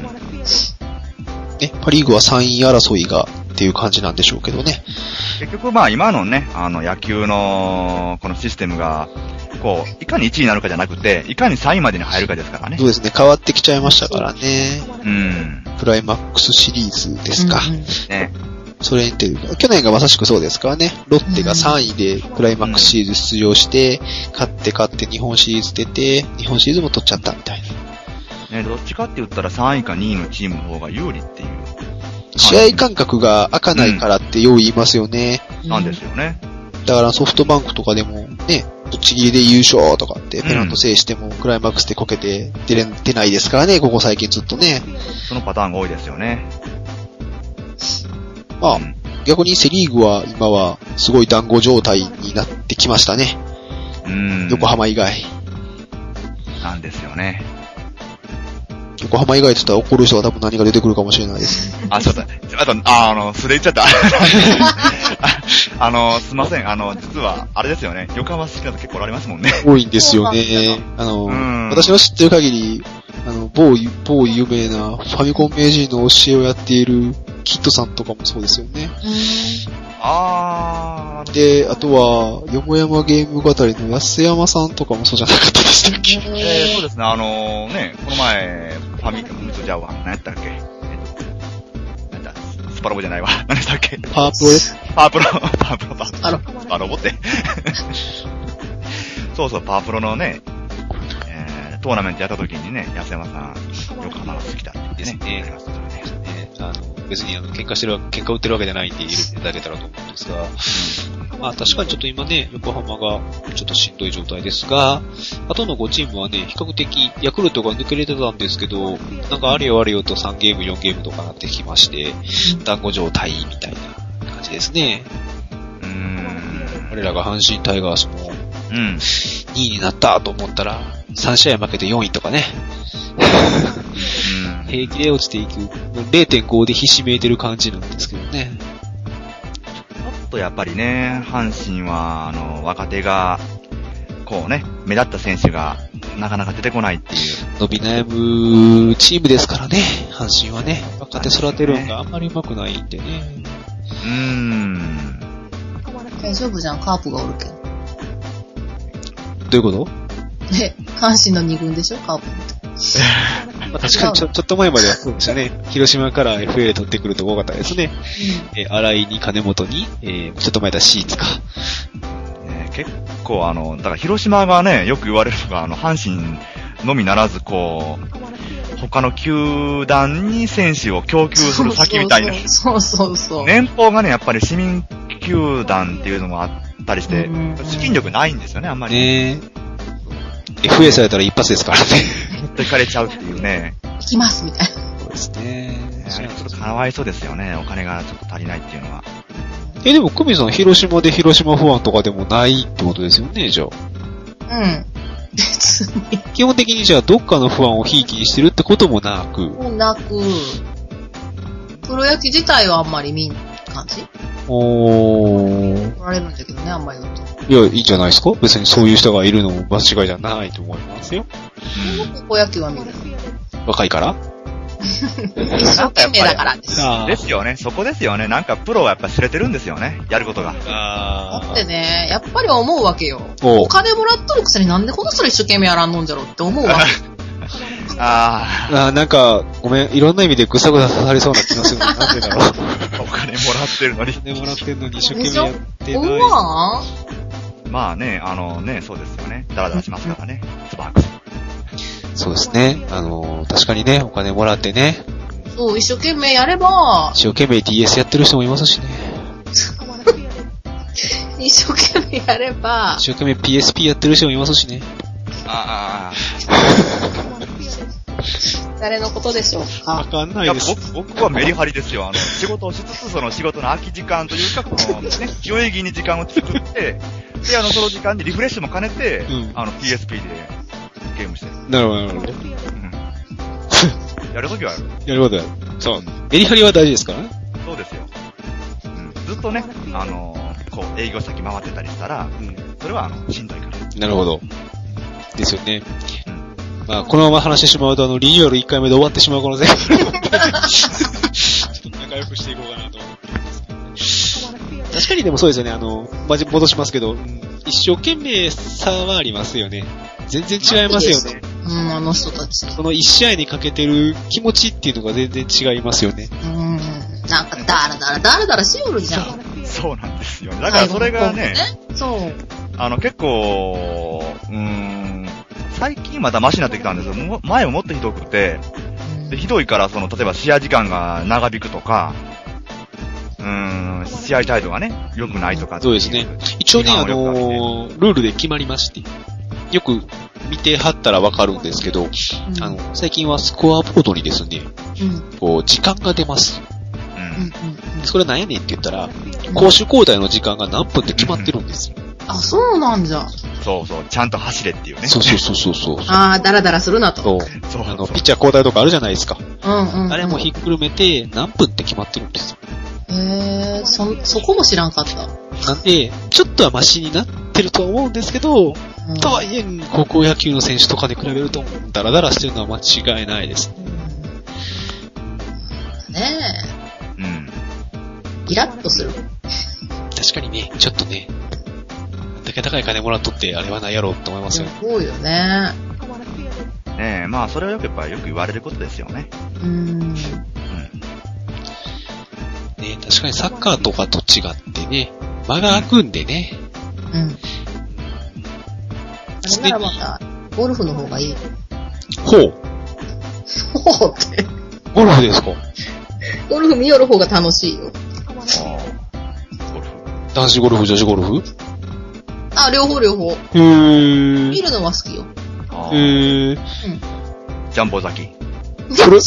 ね、パリーグは3位争いがっていう感じなんでしょうけどね。 結局まあ今のね、野球のこのシステムが、こう、いかに1位になるかじゃなくて、いかに3位までに入るかですからね。 そうですね、変わってきちゃいましたからね。クライマックスシリーズですか。 ね。 それにて、去年がまさしくそうですからね。ロッテが3位でクライマックスシリーズ出場して、勝って日本シリーズ出て、日本シリーズも取っちゃったみたいな。 ね、どっちかって言ったら3位か2位のチームの方が有利っていう。 試合間隔が開かないからってよう言いますよね。 なんですよね。 だからソフトバンクとかでもね、ぶっちぎりで優勝とかってペナント制してもクライマックスでこけて出ないですからね、ここ最近ずっとね。 そのパターンが多いですよね。 まあ、逆にセリーグは今はすごい団子状態になってきましたね。横浜以外。 なんですよね。 横浜以外って言ったら怒る人が多分何が出てくるかもしれないです。 ちょっと、素で言っちゃった。すいません。実は、あれですよね。横浜好きな人結構おられますもんね。 多いんですよね。私の知ってる限り、某有名なファミコン名人の教えをやっているキッドさんとかもそうですよね。で、あとは、よもやまゲーム語りの安山さんとかもそうじゃなかったでしたっけ？ そうですね、この前、ファミコン、じゃあ、何やったっけ？スパロボじゃないわ。何でしたっけ？ パープロです。 パロボって。そうそう、パープロのね、トーナメントやった時にね、安山さん、横浜が好きだって言ってね、やりましたからね。 別に喧嘩売ってるわけじゃないんで入れていただけたらと思うんですが、まあ確かにちょっと今ね、横浜がちょっとしんどい状態ですが、あとの5チームはね、比較的ヤクルトが抜けれてたんですけど、なんかあれよあれよと3ゲーム4ゲームとかなってきまして、団子状態みたいな感じですね。我らが阪神タイガースも、2位になったと思ったら、3試合負けて4位とかね。平気で落ちていく。0.5 でひしめいてる感じなんですけどね。 ちょっとやっぱりね、阪神は、若手が、こうね、目立った選手が、なかなか出てこないっていう。 伸び悩むチームですからね、阪神はね。若手育てるのがあんまり上手くないんでね。 大丈夫じゃん、カープがおるけど。 どういうこと？ 阪神の2軍でしょ、カープって。 まあ、確かにちょっと前まではそうでしたね。広島から FA 取ってくると多かったですね。荒井に金本に、ちょっと前だシーツか。 結構だから広島がね、よく言われるのが、阪神のみならず、こう、他の球団に選手を供給する先みたいな。 そう。 年俸がね、やっぱり市民球団っていうのもあったりして、資金力ないんですよね、あんまり。 FA されたら一発ですからね。 持ってかれちゃうっていうね。 行きますみたいな。 そうですね。 ちょっとかわいそうですよね。お金がちょっと足りないっていうのは。 でも、久美さん、広島で広島ファンとかでもないってことですよね、じゃあ。別に。 基本的にじゃあ、どっかのファンをひいきにしてるってこともなく。 プロ野球自体はあんまり見ん感じ？怒られるんだけどね、あんまり言うと。 いや、いいんじゃないですか？別にそういう人がいるのも間違いじゃないと思いますよ。 高校野球は見るの。 若いから一生懸命だからです。 ですよね。そこですよね。なんかプロはやっぱ知れてるんですよね。やることが。 だってね、やっぱり思うわけよ。お金もらっとるくせになんでこの人一生懸命やらんのんじゃろって思うわけ。 なんか、ごめん、いろんな意味でぐさぐさ刺されそうな気がする。なんでだろう。 お金もらってるのに。 お金もらってるのに一生懸命やってない。 まあね、そうですよね。ダラダラしますからね。つばはく。 そうですね。確かにね、お金もらってね。 そう、一生懸命やれば。 一生懸命 DS やってる人もいますしね。 一生懸命やれば。 一生懸命 PSP やってる人もいますしね。 誰のことでしょうか。 わかんないです。 僕はメリハリですよ。仕事をしつつ、その仕事の空き時間というか、このね、有意義に時間を作って、で、その時間にリフレッシュも兼ねて、PSP でゲームしてる。 なるほど、なるほど。 やるときはやる。 やることやる。そう。メリハリは大事ですからね。 そうですよ。ずっとね、こう、営業先回ってたりしたら、それは、しんどいから。 なるほど。ですよね。まあ、このまま話してしまうと、リニューアル1回目で終わってしまう可能性があるので、ちょっと仲良くしていこうかなと思ってますけど。確かにでもそうですよね、戻しますけど、一生懸命差はありますよね。全然違いますよね。 あの人たち。 その1試合にかけてる気持ちっていうのが全然違いますよね。 なんかダラダラしよるじゃん。 そうなんですよね。だからそれがね、 そう。 結構、最近またマシになってきたんですけど、前はもっとひどくて、でひどいから、例えば試合時間が長引くとか、試合態度がね、良くないとか。 そうですね。一応ね、ルールで決まりまして、よく見てはったらわかるんですけど、最近はスコアボードにですね、こう、時間が出ます。それ何やねんって言ったら、攻守交代の時間が何分って決まってるんですよ。 あ、そうなんじゃ。 そうそう、ちゃんと走れっていうね。 そう。 ダラダラするなと。 そう。ピッチャー交代とかあるじゃないですか。 あれもひっくるめて何分って決まってるんですよ。 そこも知らんかった。 なんで、ちょっとはマシになってるとは思うんですけど、とはいえ、高校野球の選手とかで比べると、ダラダラしてるのは間違いないです。 ねえ。イラッとする。 確かにね、ちょっとね、だけ高い金もらっとって、あれはないやろうって思いますよね。 そうよね。 ねえ、まあ、それはよく言われることですよね。 ね、確かにサッカーとかと違ってね、間が空くんでね。 あれならまた、ゴルフの方がいい。 ほうって。ゴルフですか？ ゴルフ見よる方が楽しいよ。 ゴルフ。 男子ゴルフ、女子ゴルフ？ 両方。見るのは好きよ。 ジャンボ咲き。 古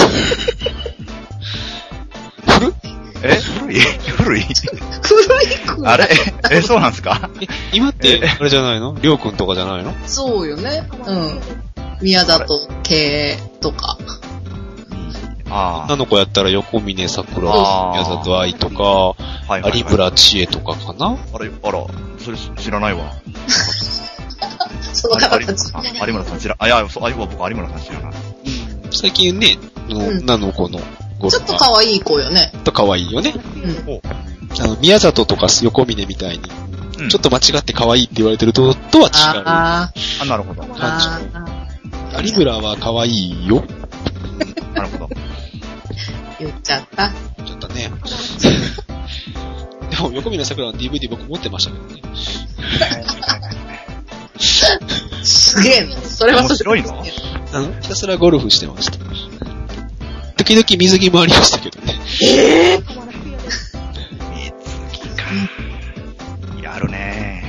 いあれそうなんすか？ 今って、あれじゃないの？りょうくんとかじゃないの？ そうよね。宮里系とか。 女の子やったら横峯桜、宮里愛とか、有村知恵とかかな？ あら、それ知らないわ。 その方たち。 有村さん知らない。僕有村さん知らない。 最近ね、女の子のゴルフ。 ちょっと可愛い子よね。 ちょっと可愛いよね。宮里とか横峯みたいに、ちょっと間違って可愛いって言われてるとは違う。 なるほど。 有村は可愛いよ。 なるほど。 言っちゃった。 ね。でも、横峯桜の DVD 僕持ってましたけどね。 すげえな。それは面白いの？ ひたすらゴルフしてました。時々水着もありましたけどね。 水着か。やるね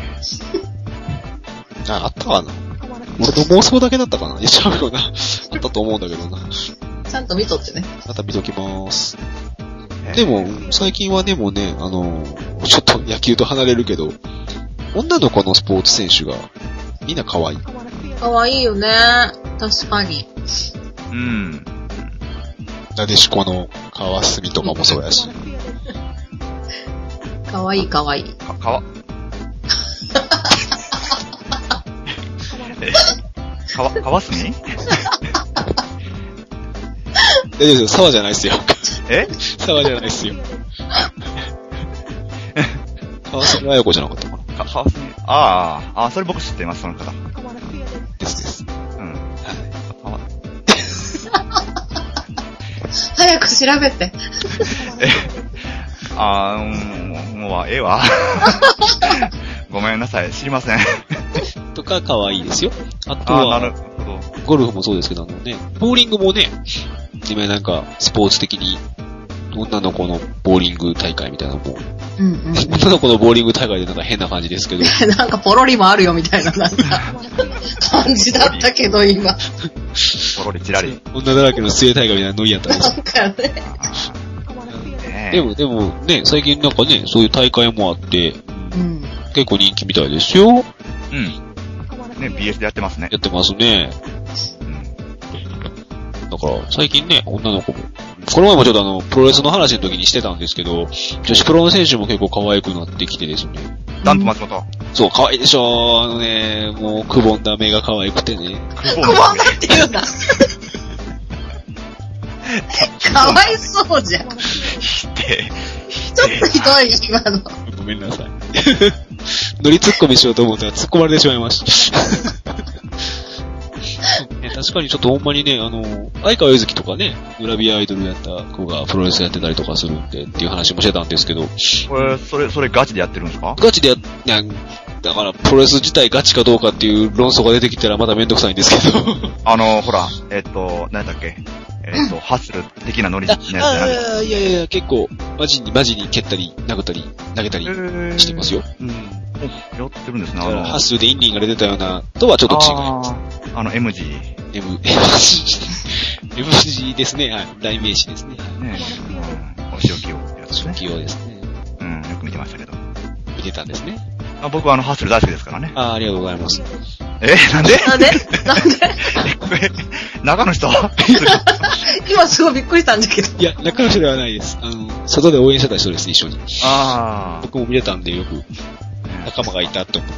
あったかな？俺の妄想だけだったかな？ちゃうよな。あったと思うんだけどな。 ちゃんと見とってね。 また見ときまーす。でも、最近はでもね、ちょっと野球と離れるけど、女の子のスポーツ選手が、みんな可愛い。 可愛いよね。確かに。 なでしこの川澄とかもそうやし。 可愛い。 川澄？ 大丈夫ですよ。沢じゃないっすよ。沢じゃないっすよ。川澄彩子じゃなかったかな。 川澄。それ僕知ってます、その方。 です。 早く調べて。 もうええわ。ごめんなさい、知りません。 とか可愛いですよ。あとは、 なるほど。 ゴルフもそうですけどね、ボーリングもね、今なんかスポーツ的に女の子のボーリング大会みたいなのも、女の子のボーリング大会でなんか変な感じですけど。 なんかポロリもあるよみたいななんか感じだったけど今。 ポロリチラリ。 女だらけの水泳大会みたいなノリやったんです。 なんかね。 でもね、最近なんかね、そういう大会もあって、結構人気みたいですよ。 うん。ね、BS でやってますね。 やってますね。だから、最近ね、女の子も。この前もちょっとプロレスの話の時にしてたんですけど、女子プロの選手も結構可愛くなってきてですね。 ダンプ松本。 そう、可愛いでしょ。もう、くぼんだ目が可愛くてね。 くぼんだって言うな。かわいそうじゃん。ちょっとひどい、今の。 ごめんなさい。乗り突っ込みしようと思ったら突っ込まれてしまいました。確かにちょっとほんまにね、相川柚月とかね、グラビアアイドルやった子がプロレスやってたりとかするんでっていう話もしてたんですけど。 それガチでやってるんですか？ ガチでだからプロレス自体ガチかどうかっていう論争が出てきたらまだめんどくさいんですけど。 ほら、何だっけ？ハッスル的なノリのやつじゃない？ いや、結構、マジに蹴ったり、殴ったり、投げたりしてますよ。 やってるんですね。 ハッスルでインディンが出てたようなとはちょっと違います。MG ですね。はい。代名詞ですね。 ねお仕置き用ですね。 お仕置き用ですね。 よく見てましたけど。 見てたんですね。 僕はハッスル大好きですからね。 ありがとうございます。 なんで中の人今すごいびっくりしたんだけど。 いや、中の人ではないです。外で応援してた人です、一緒に。僕も見れたんでよく、仲間がいたって思った。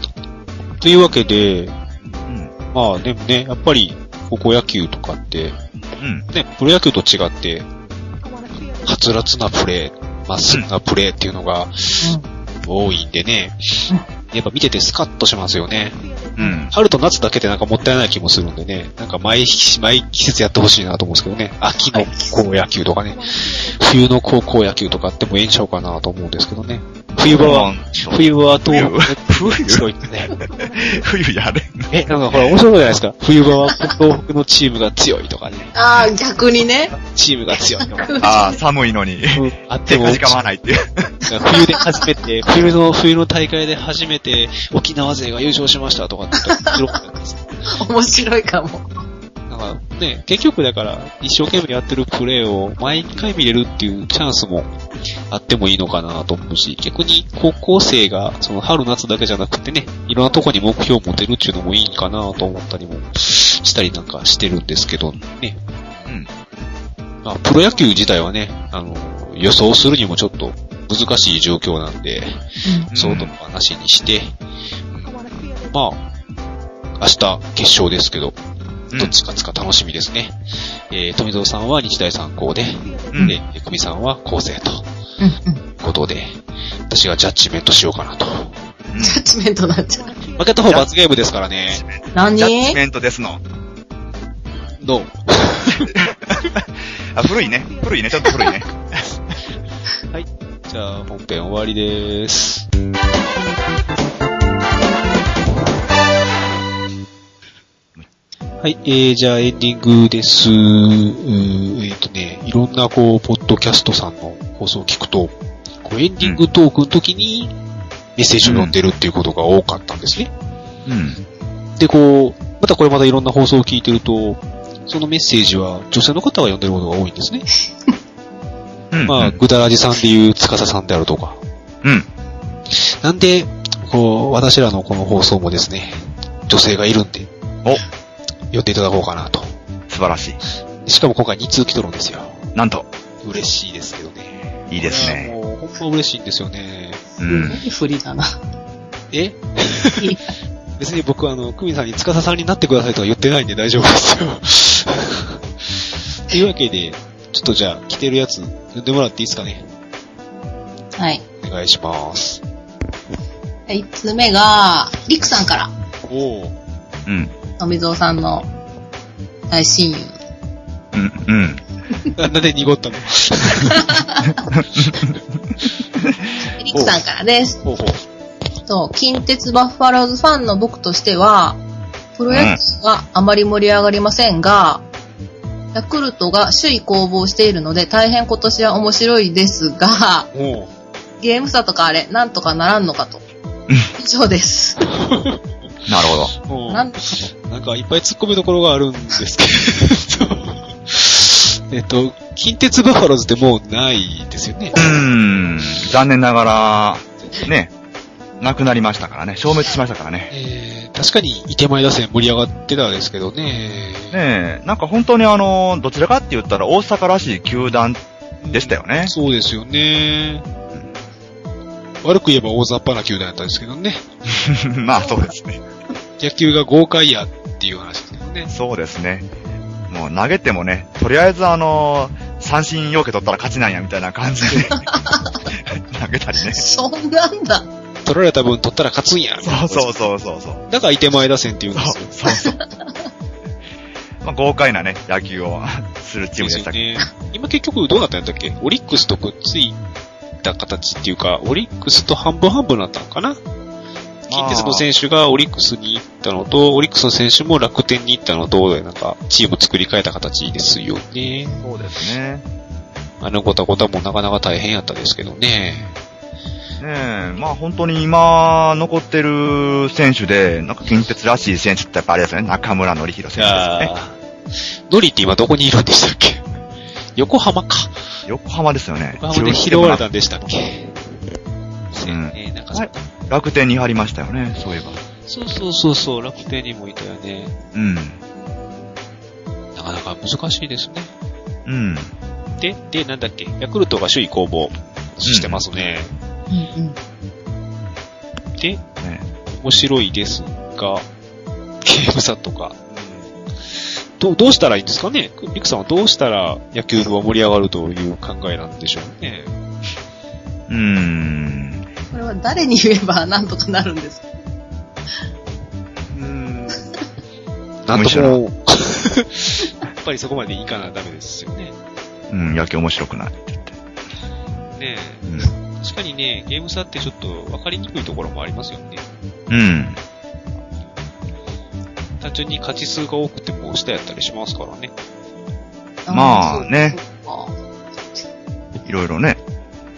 というわけで、まあでもね、やっぱり、高校野球とかって、ね、プロ野球と違って、はつらつなプレー、まっすぐなプレーっていうのが、多いんでね、やっぱ見ててスカッとしますよね。春と夏だけでなんかもったいない気もするんでね、なんか毎季節やってほしいなと思うんですけどね、秋の高校野球とかね、冬の高校野球とかあってもええんちゃうかなと思うんですけどね。冬場は冬強いってね。 冬やるなんかほら面白いじゃないですか。冬場は東北のチームが強いとかね。 逆にね。 チームが強いとか。 寒いのに。 あっても。 時間はないっていう。 冬で初めて、冬の大会で初めて沖縄勢が優勝しましたとかって言ったら面白いかも。 なんかね、結局だから一生懸命やってるプレーを毎回見れるっていうチャンスもあってもいいのかなと思うし、逆に高校生がその春夏だけじゃなくてね、いろんなとこに目標を持てるっていうのもいいかなと思ったりもしたりなんかしてるんですけどね。まあ、プロ野球自体はね、予想するにもちょっと難しい状況なんで、そうとも話にして、まあ、明日決勝ですけど、どっち勝つか楽しみですね。富蔵さんは日大三高で、久美さんは高生と、ことで、私がジャッジメントしようかなと。 ジャッジメントなんじゃない？ 負けた方罰ゲームですからね。 何？ ジャッジメントですの。 どう古いね、ちょっと古いね。 はい。じゃあ、本編終わりです。はい、じゃあエンディングです。いろんなポッドキャストさんの放送を聞くと、エンディングトークの時にメッセージを読んでるっていうことが多かったんですね。で、またいろんな放送を聞いてると、そのメッセージは女性の方が読んでることが多いんですね。まあ、ぐだらじさんでいうつかささんであるとか。なんで、私らのこの放送もですね、女性がいるんで、読んでいただこうかなと。 素晴らしい。しかも今回2通来とるんですよ。 なんと。 嬉しいですけどね。 いいですね。 もう、ほんま嬉しいんですよね。 不利だな。 別に僕は久美さんに司さんになってくださいとは言ってないんで大丈夫ですよ。というわけで、ちょっとじゃあ、来てるやつ、読んでもらっていいですかね。 はい。 お願いします。 1つ目が、リクさんから。富蔵さんの大親友。 なんで濁ったのリクさんからです。近鉄バッファローズファンの僕としては、プロ野球はあまり盛り上がりませんが、ヤクルトが首位攻防しているので大変今年は面白いですが、ゲーム差とかあれ、なんとかならんのかと。以上です。 なるほど。なんかいっぱい突っ込むところがあるんですけど、近鉄バファローズってもうないですよね。 残念ながら、ね、なくなりましたからね。消滅しましたからね。 確かに、池前打線盛り上がってたんですけどね。 なんか本当にどちらかって言ったら大阪らしい球団でしたよね。 そうですよね。悪く言えば大雑把な球団だったんですけどね。 まあそうですね。 野球が豪快やっていう話ですけどね。 そうですね。もう投げてもね、とりあえず三振要件取ったら勝ちなんやみたいな感じで投げたりね。 そんなんだ。 取られた分取ったら勝つんや。 そう。 だから、いて前打線って言うんですよ。 そう。まあ、豪快なね、野球をするチームでしたけど。 今結局どうなったんだっけ？オリックスとくっついた形っていうか、オリックスと半分になったのかな？近鉄の選手がオリックスに行ったのと、オリックスの選手も楽天に行ったのと、なんか、チーム作り変えた形ですよね。 そうですね。 ごたごたもなかなか大変やったですけどね。 まあ本当に今残ってる選手で、なんか近鉄らしい選手ってやっぱあれですよね。中村典弘選手ですね。 ノリって今どこにいるんでしたっけ？横浜か。 横浜ですよね。 横浜で拾われたんでしたっけ？ なんか楽天に入りましたよね、そういえば。 そう、楽天にもいたよね。なかなか難しいですね。で、なんだっけ、ヤクルトが首位攻防してますね。で、面白いですが、ゲーム差とか、どうしたらいいんですかね？リクさんはどうしたら野球部は盛り上がるという考えなんでしょうね。 これは誰に言えばなんとかなるんですか？ なんとも、やっぱりそこまでいかなダメですよね。 野球面白くないって言って。 ねえ。確かにね、ゲーム差ってちょっと分かりにくいところもありますよね。単純に勝ち数が多くても下やったりしますからね。 まあね。いろいろね。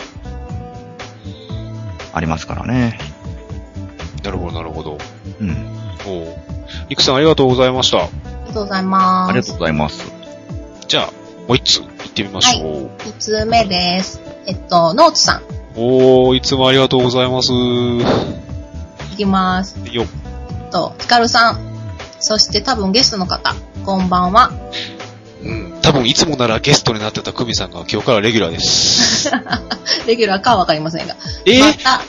ありますからね。 なるほど。リクさんありがとうございました。 ありがとうございます。 ありがとうございます。 じゃあ、もう一つ行ってみましょう。 一つ目です。ノーツさん。いつもありがとうございます。いきます。 よ。 ヒカルさん。そして多分ゲストの方、こんばんは。 多分いつもならゲストになってたクミさんが今日からレギュラーです。 レギュラーかはわかりませんが。また。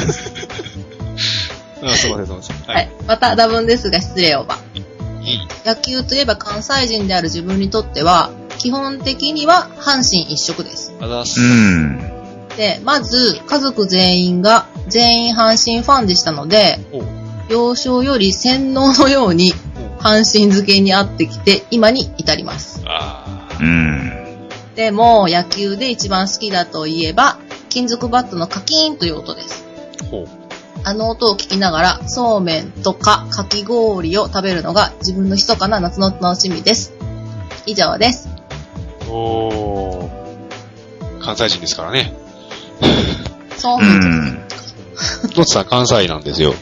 すいません。 はい。また多分ですが失礼をば。野球といえば関西人である自分にとっては、基本的には阪神一色です。で、まず、家族全員が全員阪神ファンでしたので、幼少より洗脳のように阪神漬けにあってきて、今に至ります。でも、野球で一番好きだといえば、金属バットのカキーンという音です。あの音を聞きながら、そうめんとかかき氷を食べるのが自分の密かな夏の楽しみです。以上です。 関西人ですからね。 そうめん。 ノッツさん関西なんですよ。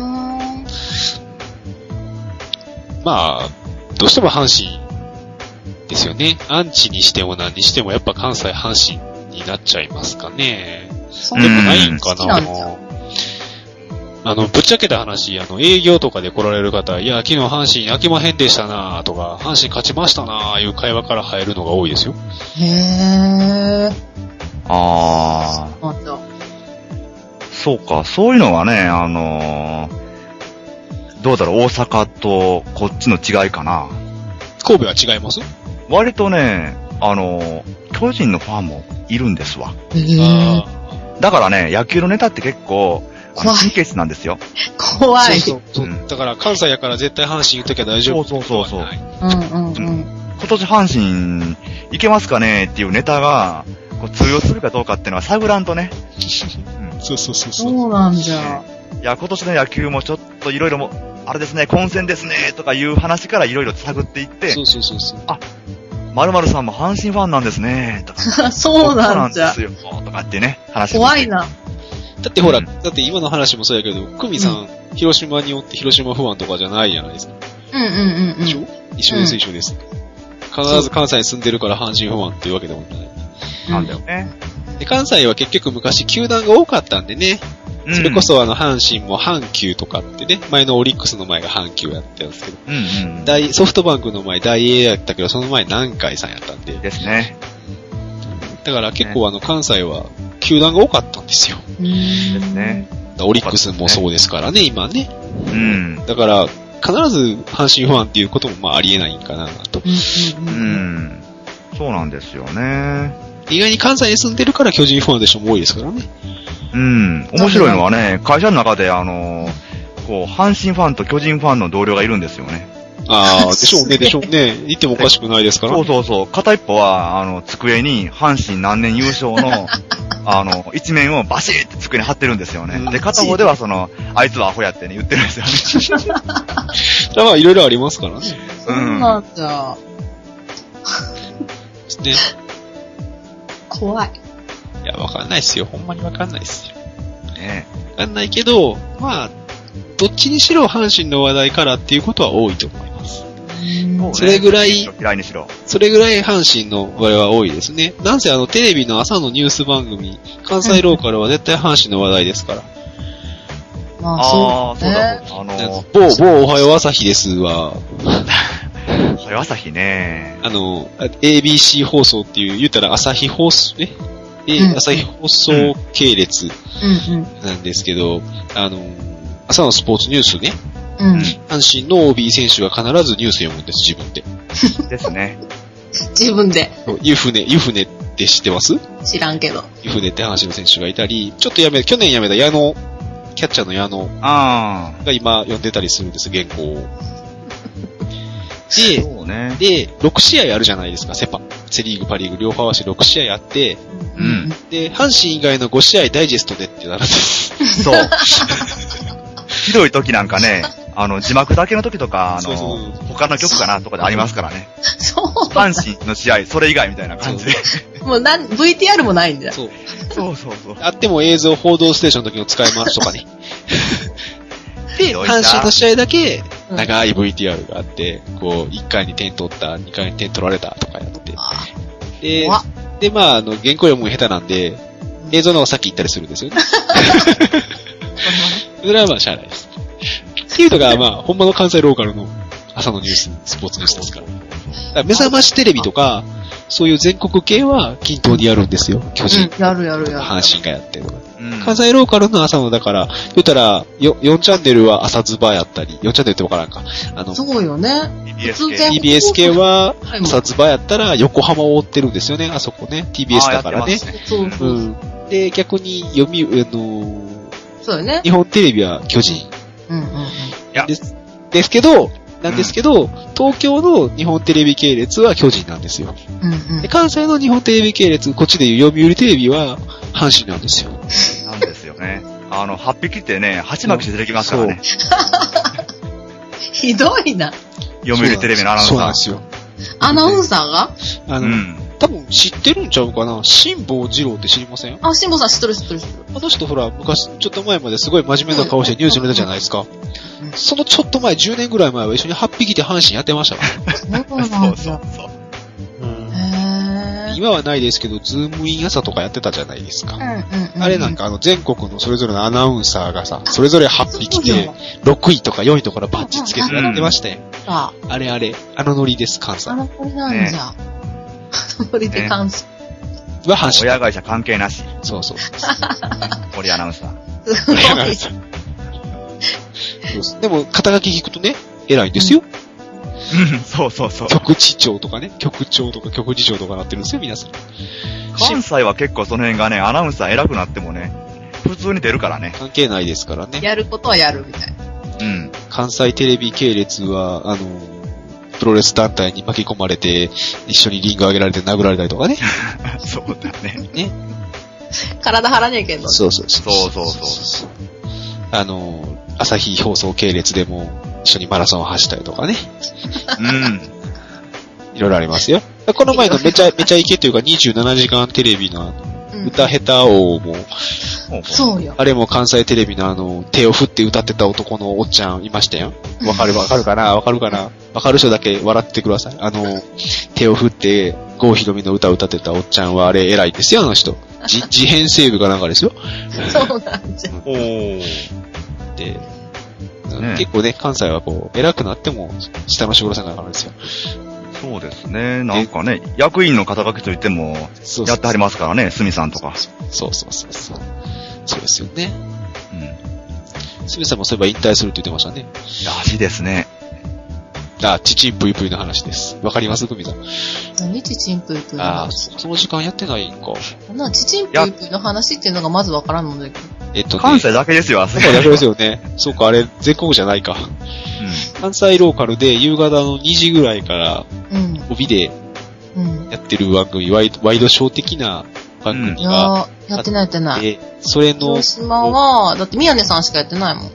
まあ、どうしても阪神ですよね。アンチにしても何にしてもやっぱ関西阪神になっちゃいますかね。でもないんかな。ぶっちゃけた話、営業とかで来られる方、いや、昨日阪神飽きまへんでしたなとか、阪神勝ちましたないう会話から入るのが多いですよ。 へー。 そうか、そういうのはね、どうだろう、大阪とこっちの違いかな。 神戸は違います？ 割とね、巨人のファンもいるんですわ。だからね、野球のネタって結構、神経質なんですよ。 怖い。 だから関西やから絶対阪神言っときゃ大丈夫。 そう。今年阪神いけますかねっていうネタが通用するかどうかっていうのは探らんとね。 そうなんじゃ。 いや、今年の野球もちょっといろいろも、あれですね、混戦ですね、とかいう話からいろいろ探っていって、あ、〇〇さんも阪神ファンなんですね、とか。 そうなんじゃ。 そうなんですよ、とかってね、話して。 怖いな。 だってほら、だって今の話もそうやけど、クミさん、 広島におって広島ファンとかじゃないじゃないですか。一緒です、一緒です。必ず関西に住んでるから阪神ファンっていうわけでもない。 なんだよね。 で、関西は結局昔球団が多かったんでね。それこそ阪神も阪急とかってね、前のオリックスの前が阪急やったんですけど、ソフトバンクの前大英やったけど、その前南海さんやったんで。 ですね。 だから結構関西は球団が多かったんですよ。 ですね。 オリックスもそうですからね、今ね。だから、必ず阪神ファンっていうこともまあありえないんかなと。 そうなんですよね。 意外に関西に住んでるから巨人ファンの人も多いですからね。 面白いのはね、会社の中でこう、阪神ファンと巨人ファンの同僚がいるんですよね。 でしょうね、でしょうね。言ってもおかしくないですから。 そう。片一方は、机に阪神何年優勝の、一面をバシーって机に貼ってるんですよね。で、片方ではあいつはアホやってね、言ってるんですよね。 だからいろいろありますからね。 そうなんだ。 ね。 怖い。 いや、わかんないっすよ。ほんまにわかんないっすよ。 ね。 わかんないけど、まあ、どっちにしろ阪神の話題からっていうことは多いと思います。それぐらい、それぐらい阪神の話題は多いですね。なんせテレビの朝のニュース番組、関西ローカルは絶対阪神の話題ですから。 まあ、そうだ。 某おはよう朝日ですわ。 おはよう朝日ね。 ABC 放送っていう、言ったら朝日放送ね。朝日放送系列なんですけど、朝のスポーツニュースね。阪神の OB 選手が必ずニュース読むんです、自分で。 ですね。 自分で。 湯船って知ってます？ 知らんけど。 湯船って阪神の選手がいたり、去年辞めた矢野、キャッチャーの矢野が今読んでたりするんです、原稿を。で、6試合あるじゃないですか、セリーグ、パリーグ、両方合わせて6試合あって、で、阪神以外の5試合ダイジェストでってなるんです。 そう。ひどい時なんかね、字幕だけの時とか、他の曲かなとかでありますからね。 そう。 阪神の試合、それ以外みたいな感じで。 もうVTR もないんだよ。 そう。 そう。 あっても映像報道ステーションの時の使い回しとかね。で、阪神の試合だけ、長い VTR があって、こう、1回に点取った、2回に点取られたとかやって。で、まあ、原稿読むの下手なんで、映像の方が先行ったりするんですよね。それはまあ、しゃあないです。っていうのが、まあ、ほんまの関西ローカルの朝のニュース、スポーツニュースですから。目覚ましテレビとか、そういう全国系は均等にやるんですよ。巨人。 やる。 阪神がやってるとか。関西ローカルの朝の、だから、言ったら、4チャンネルは朝ズバやったり、4チャンネルってわからんか。 そうよね。 TBS 系は朝ズバやったら横浜を追ってるんですよね、あそこね。TBS だからね。 そう。 で、逆にそうよね。 日本テレビは巨人。ですけど、東京の日本テレビ系列は巨人なんですよ。で関西の日本テレビ系列、こっちでいう読売テレビは阪神なんですよ。 なんですよね。8匹ってね、8幕して出てきますからね。 ひどいな。 読売テレビのアナウンサー。 そうなんですよ。 アナウンサーが多分知ってるんちゃうかな。辛坊治郎って知りません？ 辛坊さん知ってる。 あの人ほら、昔、ちょっと前まですごい真面目な顔してニュースに出たじゃないですか。そのちょっと前、10年ぐらい前は一緒に8匹で阪神やってましたから。 そう。 今はないですけど、ズームイン朝とかやってたじゃないですか。あれなんか全国のそれぞれのアナウンサーがさ、それぞれ8匹で、6位とか4位とかのバッジつけてやってましたよ。あれ、あのノリです、関西。 あのノリなんじゃ。あのノリで関西。 は阪神。 親会社関係なし。 そう。 森アナウンサー。森アナウンサー。でも、肩書き聞くとね、偉いんですよ。 そう。 局次長とかね、局長とか局次長とかなってるんですよ、皆さん。 関西は結構その辺がね、アナウンサー偉くなってもね、普通に出るからね。 関係ないですからね。 やることはやるみたいな。 関西テレビ系列は、プロレス団体に巻き込まれて、一緒にリング上げられて殴られたりとかね。 そうだね。 ね。 体張らねえけど。 そう。朝日放送系列でも一緒にマラソンを走ったりとかね。いろいろありますよ。この前のめちゃイケというか27時間テレビの歌下手王も、 そうよ。 あれも関西テレビの手を振って歌ってた男のおっちゃんいましたよ。わかるかなわかる人だけ笑ってください。手を振って、郷ひろみの歌を歌ってたおっちゃんはあれ偉いですよ、あの人。自編成部かなんかですよ。 そうなんじゃ。 で、結構ね、関西は偉くなっても、下のしごろさんがあるんですよ。 そうですね。なんかね、役員の肩書きといっても、やってはりますからね、すみさんとか。 そうですよね。すみさんもそういえば引退するって言ってましたね。 らしいですね。 ちちんぷいぷいの話です。わかりますふみさん。 何ちちんぷいぷいの話？ その時間やってないんか。 ちちんぷいぷいの話っていうのがまずわからんのだけど。関西だけですよ、あそこ。 だけですよね。そうか、あれ、全国じゃないか。関西ローカルで夕方の2時ぐらいから、帯でやってる番組、ワイドショー的な番組が。 やってない。 それの。 広島は、だって宮根さんしかやってないもん。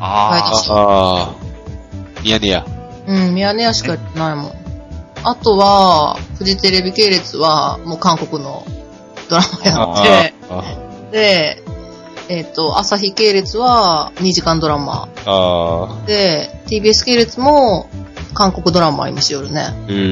宮根や。 宮根屋しかやってないもん。あとは、フジテレビ系列は、もう韓国のドラマやって、で、朝日系列は2時間ドラマ。で、TBS 系列も韓国ドラマありますよね。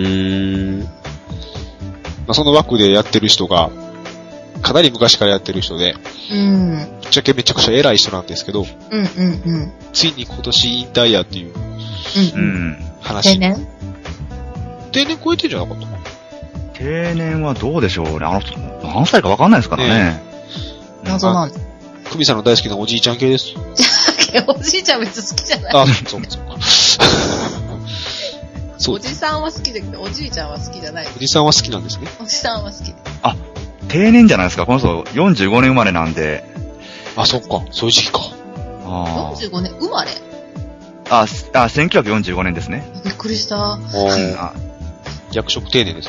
その枠でやってる人が、かなり昔からやってる人で、ぶっちゃけめちゃくちゃ偉い人なんですけど、ついに今年引退やっていう話。 定年超えてんじゃなかったかな？ 定年はどうでしょうね。あの人、何歳かわかんないですからね。 謎なんです。 久美さんの大好きなおじいちゃん系です。 おじいちゃん別に好きじゃない。 そうか。 おじさんは好きだけど、おじいちゃんは好きじゃない。 おじさんは好きなんですね。 おじさんは好き。 定年じゃないですか。この人45年生まれなんで。 そっか。そういう時期か。 45年生まれ 1945年ですね。 びっくりした。 役職定年ですね。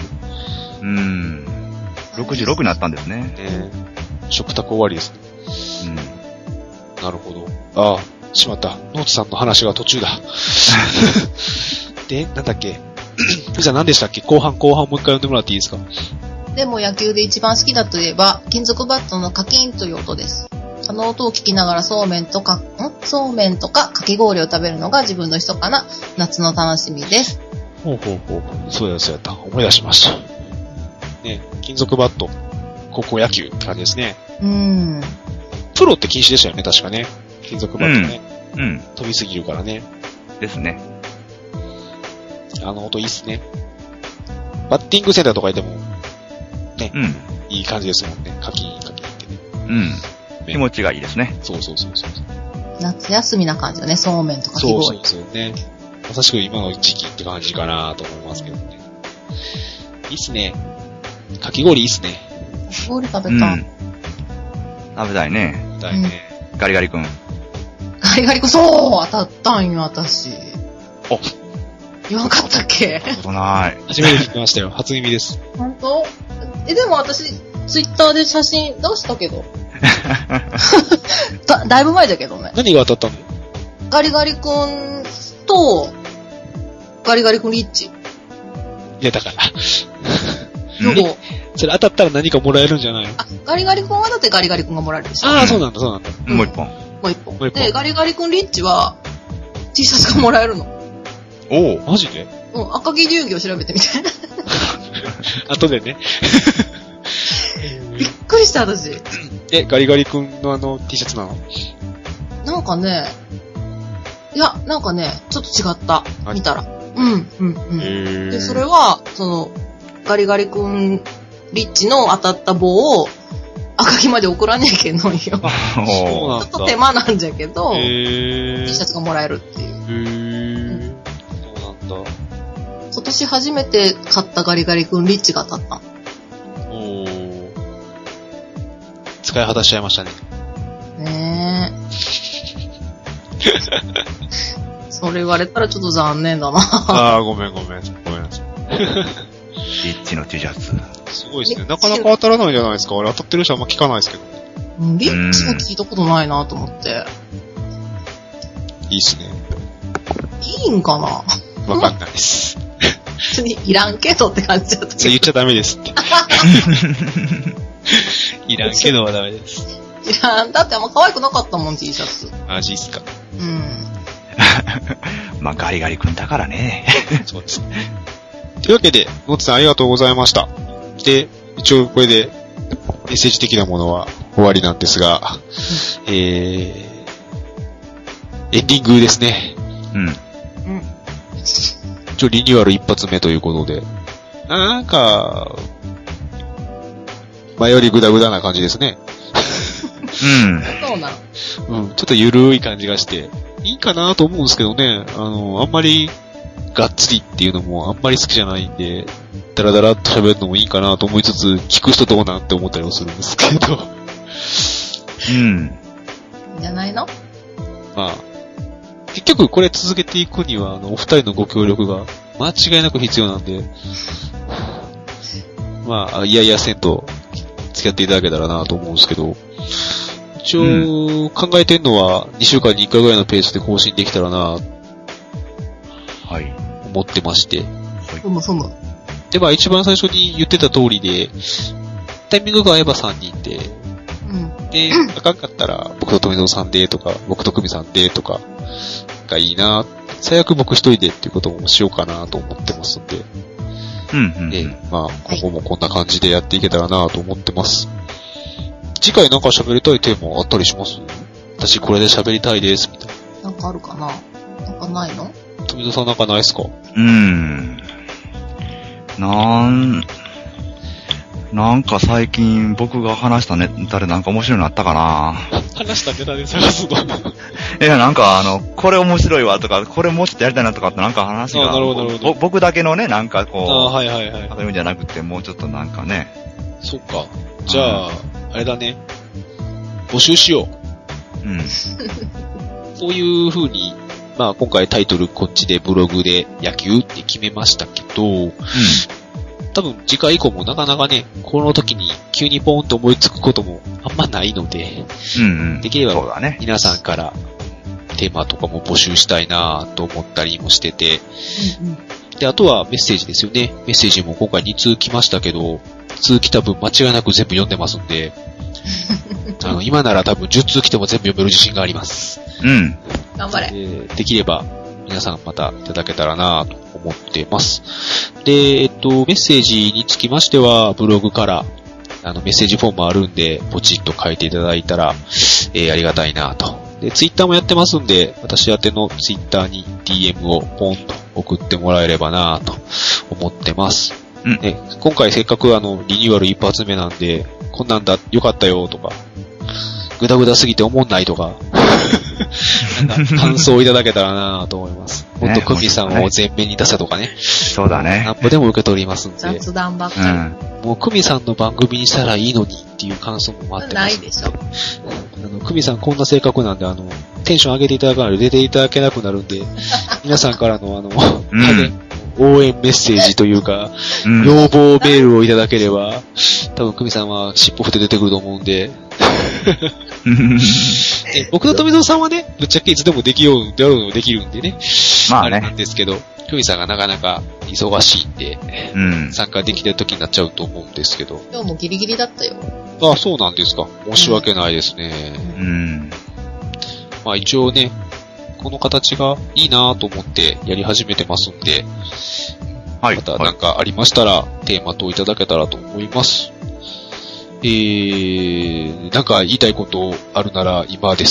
66になったんですね。 食卓終わりですね。なるほど。しまった。ノーツさんの話が途中だ。で、なんだっけ。じゃあ何でしたっけ？後半もう一回読んでもらっていいですか？ でも野球で一番好きだといえば、金属バットのカキンという音です。あの音を聞きながらそうめんとかかき氷を食べるのが自分の密かな夏の楽しみです。 そうやった。思い出しました。ね、金属バット、高校野球って感じですね。プロって禁止でしたよね、確かね。金属バットね。飛びすぎるからね。 ですね。 あの音いいっすね。バッティングセンターとかいても、ね、いい感じですもんね。カキンってね。 気持ちがいいですね。 そう。 夏休みな感じだね、そうめんとかき氷。 そうね。まさしく今の時期って感じかなと思いますけどね。いいっすね。かき氷いいっすね。 かき氷食べた。 食べたいね。ガリガリ君。 そう当たったんよ、私。言わんかったっけ？ ことない。 初めて聞きましたよ。初耳です。 本当？でも私、ツイッターで写真出したけど。だいぶ前だけどね。 何が当たったの？ ガリガリ君と、ガリガリ君リッチ。 いや、だから。それ当たったら何かもらえるんじゃないの？ ガリガリ君はだってガリガリ君がもらえるでしょ。 そうなんだ。もう一本。 で、ガリガリ君リッチは、T シャツがもらえるの。 マジで？ 赤木流儀を調べてみて。 後でね。 びっくりした、私。 ガリガリ君のT シャツなの？ なんかね、ちょっと違った。見たら。で、それは、ガリガリ君リッチの当たった棒を赤木まで送らねえけんのんよ。ちょっと手間なんじゃけど、T シャツがもらえるっていう。 そうなんだ。 今年初めて買ったガリガリ君リッチが当たった。 使い果たしちゃいましたね。 ねえ。それ言われたらちょっと残念だな。 ごめんなさい。 リッチの T シャツ。 すごいですね。なかなか当たらないじゃないですか。俺当たってる人あんま聞かないですけど。 リッチは聞いたことないなと思って。 いいっすね。 いいんかな？ わかんないです。 別にいらんけどって感じだった。 それ言っちゃダメですって。 いらんけどはダメです。 いらん。だってあんま可愛くなかったもん、T シャツ。 マジっすか。 うん。 まあ、ガリガリ君だからね。 そうですね。というわけで、ノッツさんありがとうございました。で、一応これでメッセージ的なものは終わりなんですが、エンディングですね。 うん。 一応リニューアル一発目ということで、なんか、前よりグダグダな感じですね。 うん。 そうなの。うん、ちょっとゆるい感じがして、いいかなと思うんですけどね、あんまり、がっつりっていうのもあんまり好きじゃないんで、ダラダラっと喋るのもいいかなと思いつつ、聞く人どうなんって思ったりもするんですけど。 うん。 じゃないの？ まあ、結局これ続けていくには、お二人のご協力が間違いなく必要なんで、まあ、いやいやせんと付き合っていただけたらなと思うんですけど、一応、考えてんのは2週間に1回ぐらいのペースで更新できたらな、 はい。 思ってまして。 そむ。 で、まあ一番最初に言ってた通りで、タイミングが合えば3人で、で、あかんかったら僕と富蔵さんでとか、僕と久美さんでとかがいいな。最悪僕一人でっていうこともしようかなと思ってますんで。で、まあ今後もこんな感じでやっていけたらなと思ってます。次回なんか喋りたいテーマあったりします？私これで喋りたいですみたいな。なんかあるかな？なんかないの？ 富蔵さんなんかないっすか？ なんか最近僕が話したネタでなんか面白いのあったかな。 話したネタで探すのいや、なんかこれ面白いわとか、これもうちょっとやりたいなとかってなんか話が。 なるほど。 僕だけのね、なんかこう。 はいはいはい。 そういうんじゃなくて、もうちょっとなんかね。 そっか。じゃあ、あれだね。募集しよう。こういう風に、まあ今回タイトルこっちでブログで野球って決めましたけど、多分次回以降もなかなかね、この時に急にポーンと思いつくこともあんまないので、できれば皆さんからテーマとかも募集したいなと思ったりもしてて、で、あとはメッセージですよね。メッセージも今回2通来ましたけど、通来た分間違いなく全部読んでますんで、今なら多分10通来ても全部読める自信があります。 頑張れ。 できれば皆さんまたいただけたらなと思ってます。で、メッセージにつきましては、ブログからメッセージフォームあるんで、ポチッと書いていただいたら、ありがたいなと。で、ツイッターもやってますんで、私宛てのツイッターに DM をポンと送ってもらえればなと思ってます。で、今回せっかくリニューアル一発目なんで、こんなんだ、よかったよとか、ぐだぐだすぎて思んないとか、なんか感想をいただけたらなと思います。もっとクミさんを前面に出せとかね。 そうだね。 何歩でも受け取りますんで。 雑談ばっかり。もうクミさんの番組にしたらいいのにっていう感想も待ってます。 ないでしょ。 クミさんこんな性格なんで、テンション上げていただかないと出ていただけなくなるんで、皆さんからの応援メッセージというか、要望メールをいただければ、多分クミさんは尻尾振って出てくると思うんで、僕と富蔵さんはね、ぶっちゃけいつでもできるんでね。 まあね。 あれなんですけど、クミさんがなかなか忙しいんで、参加できてる時になっちゃうと思うんですけど。 今日もギリギリだったよ。 あ、そうなんですか。申し訳ないですね。まあ一応ね、この形がいいなぁと思ってやり始めてますんで、またなんかありましたら、テーマといただけたらと思います。なんか言いたいことあるなら今です。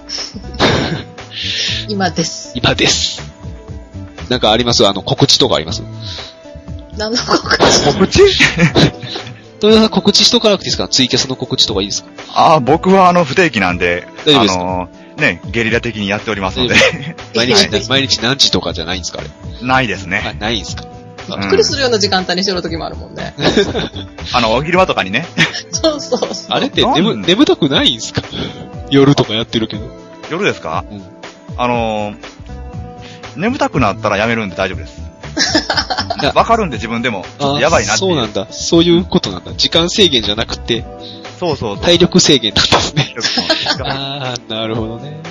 今です。 今です。なんかあります？告知とかあります？ 何の告知？ 告知？ 富田さん告知しとかなくていいですか？ツイキャスの告知とかいいですか？僕は不定期なんで、 大丈夫ですか？ ね、ゲリラ的にやっておりますので。 毎日何時とかじゃないんですか？あれ。 ないですね。 ないんですか？ びっくりするような時間帯にしろ時もあるもんね。 お昼間とかにね。 そう。 あれって眠たくないんですか？夜とかやってるけど。 夜ですか？眠たくなったらやめるんで大丈夫です。わかるんで自分でも。ちょっとやばいなっていう。 そうなんだ。そういうことなんだ。時間制限じゃなくて。 そう。 体力制限なんですね。なるほどね。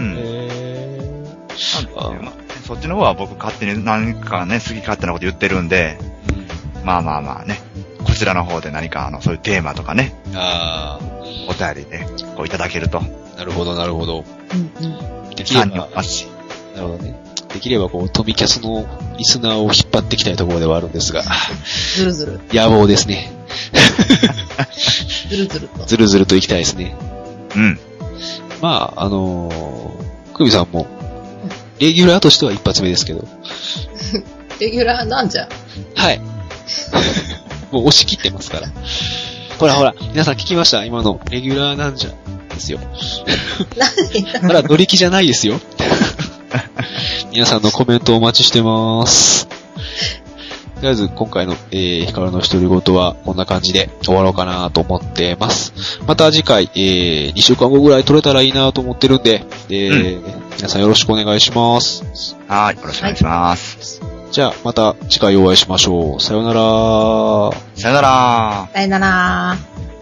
そっちの方は僕勝手に何かね、好き勝手なこと言ってるんで、まあね、個ちらの方で何かそういうテーマとかね。お便りで、こういただけると。 なるほど、なるほど。 できれば、なるほどね。できればトミキャスのリスナーを引っ張っていきたいところではあるんですが。 ずるずる。 野望ですね。 ずるずると。 ずるずるといきたいですね。まあ、クミさんも、レギュラーとしては一発目ですけど。 レギュラーなんじゃ？ はい。もう押し切ってますから。ほら、皆さん聞きました？今のレギュラーなんじゃですよ。 何？ ほら、乗り気じゃないですよ。皆さんのコメントお待ちしてます。とりあえず今回の、ヒカルの独り言はこんな感じで終わろうかなと思ってます。また次回、2週間後ぐらい撮れたらいいなと思ってるんで、皆さんよろしくお願いします。 はい、よろしくお願いします。 じゃあまた次回お会いしましょう。さよなら。 さよなら。 さよなら。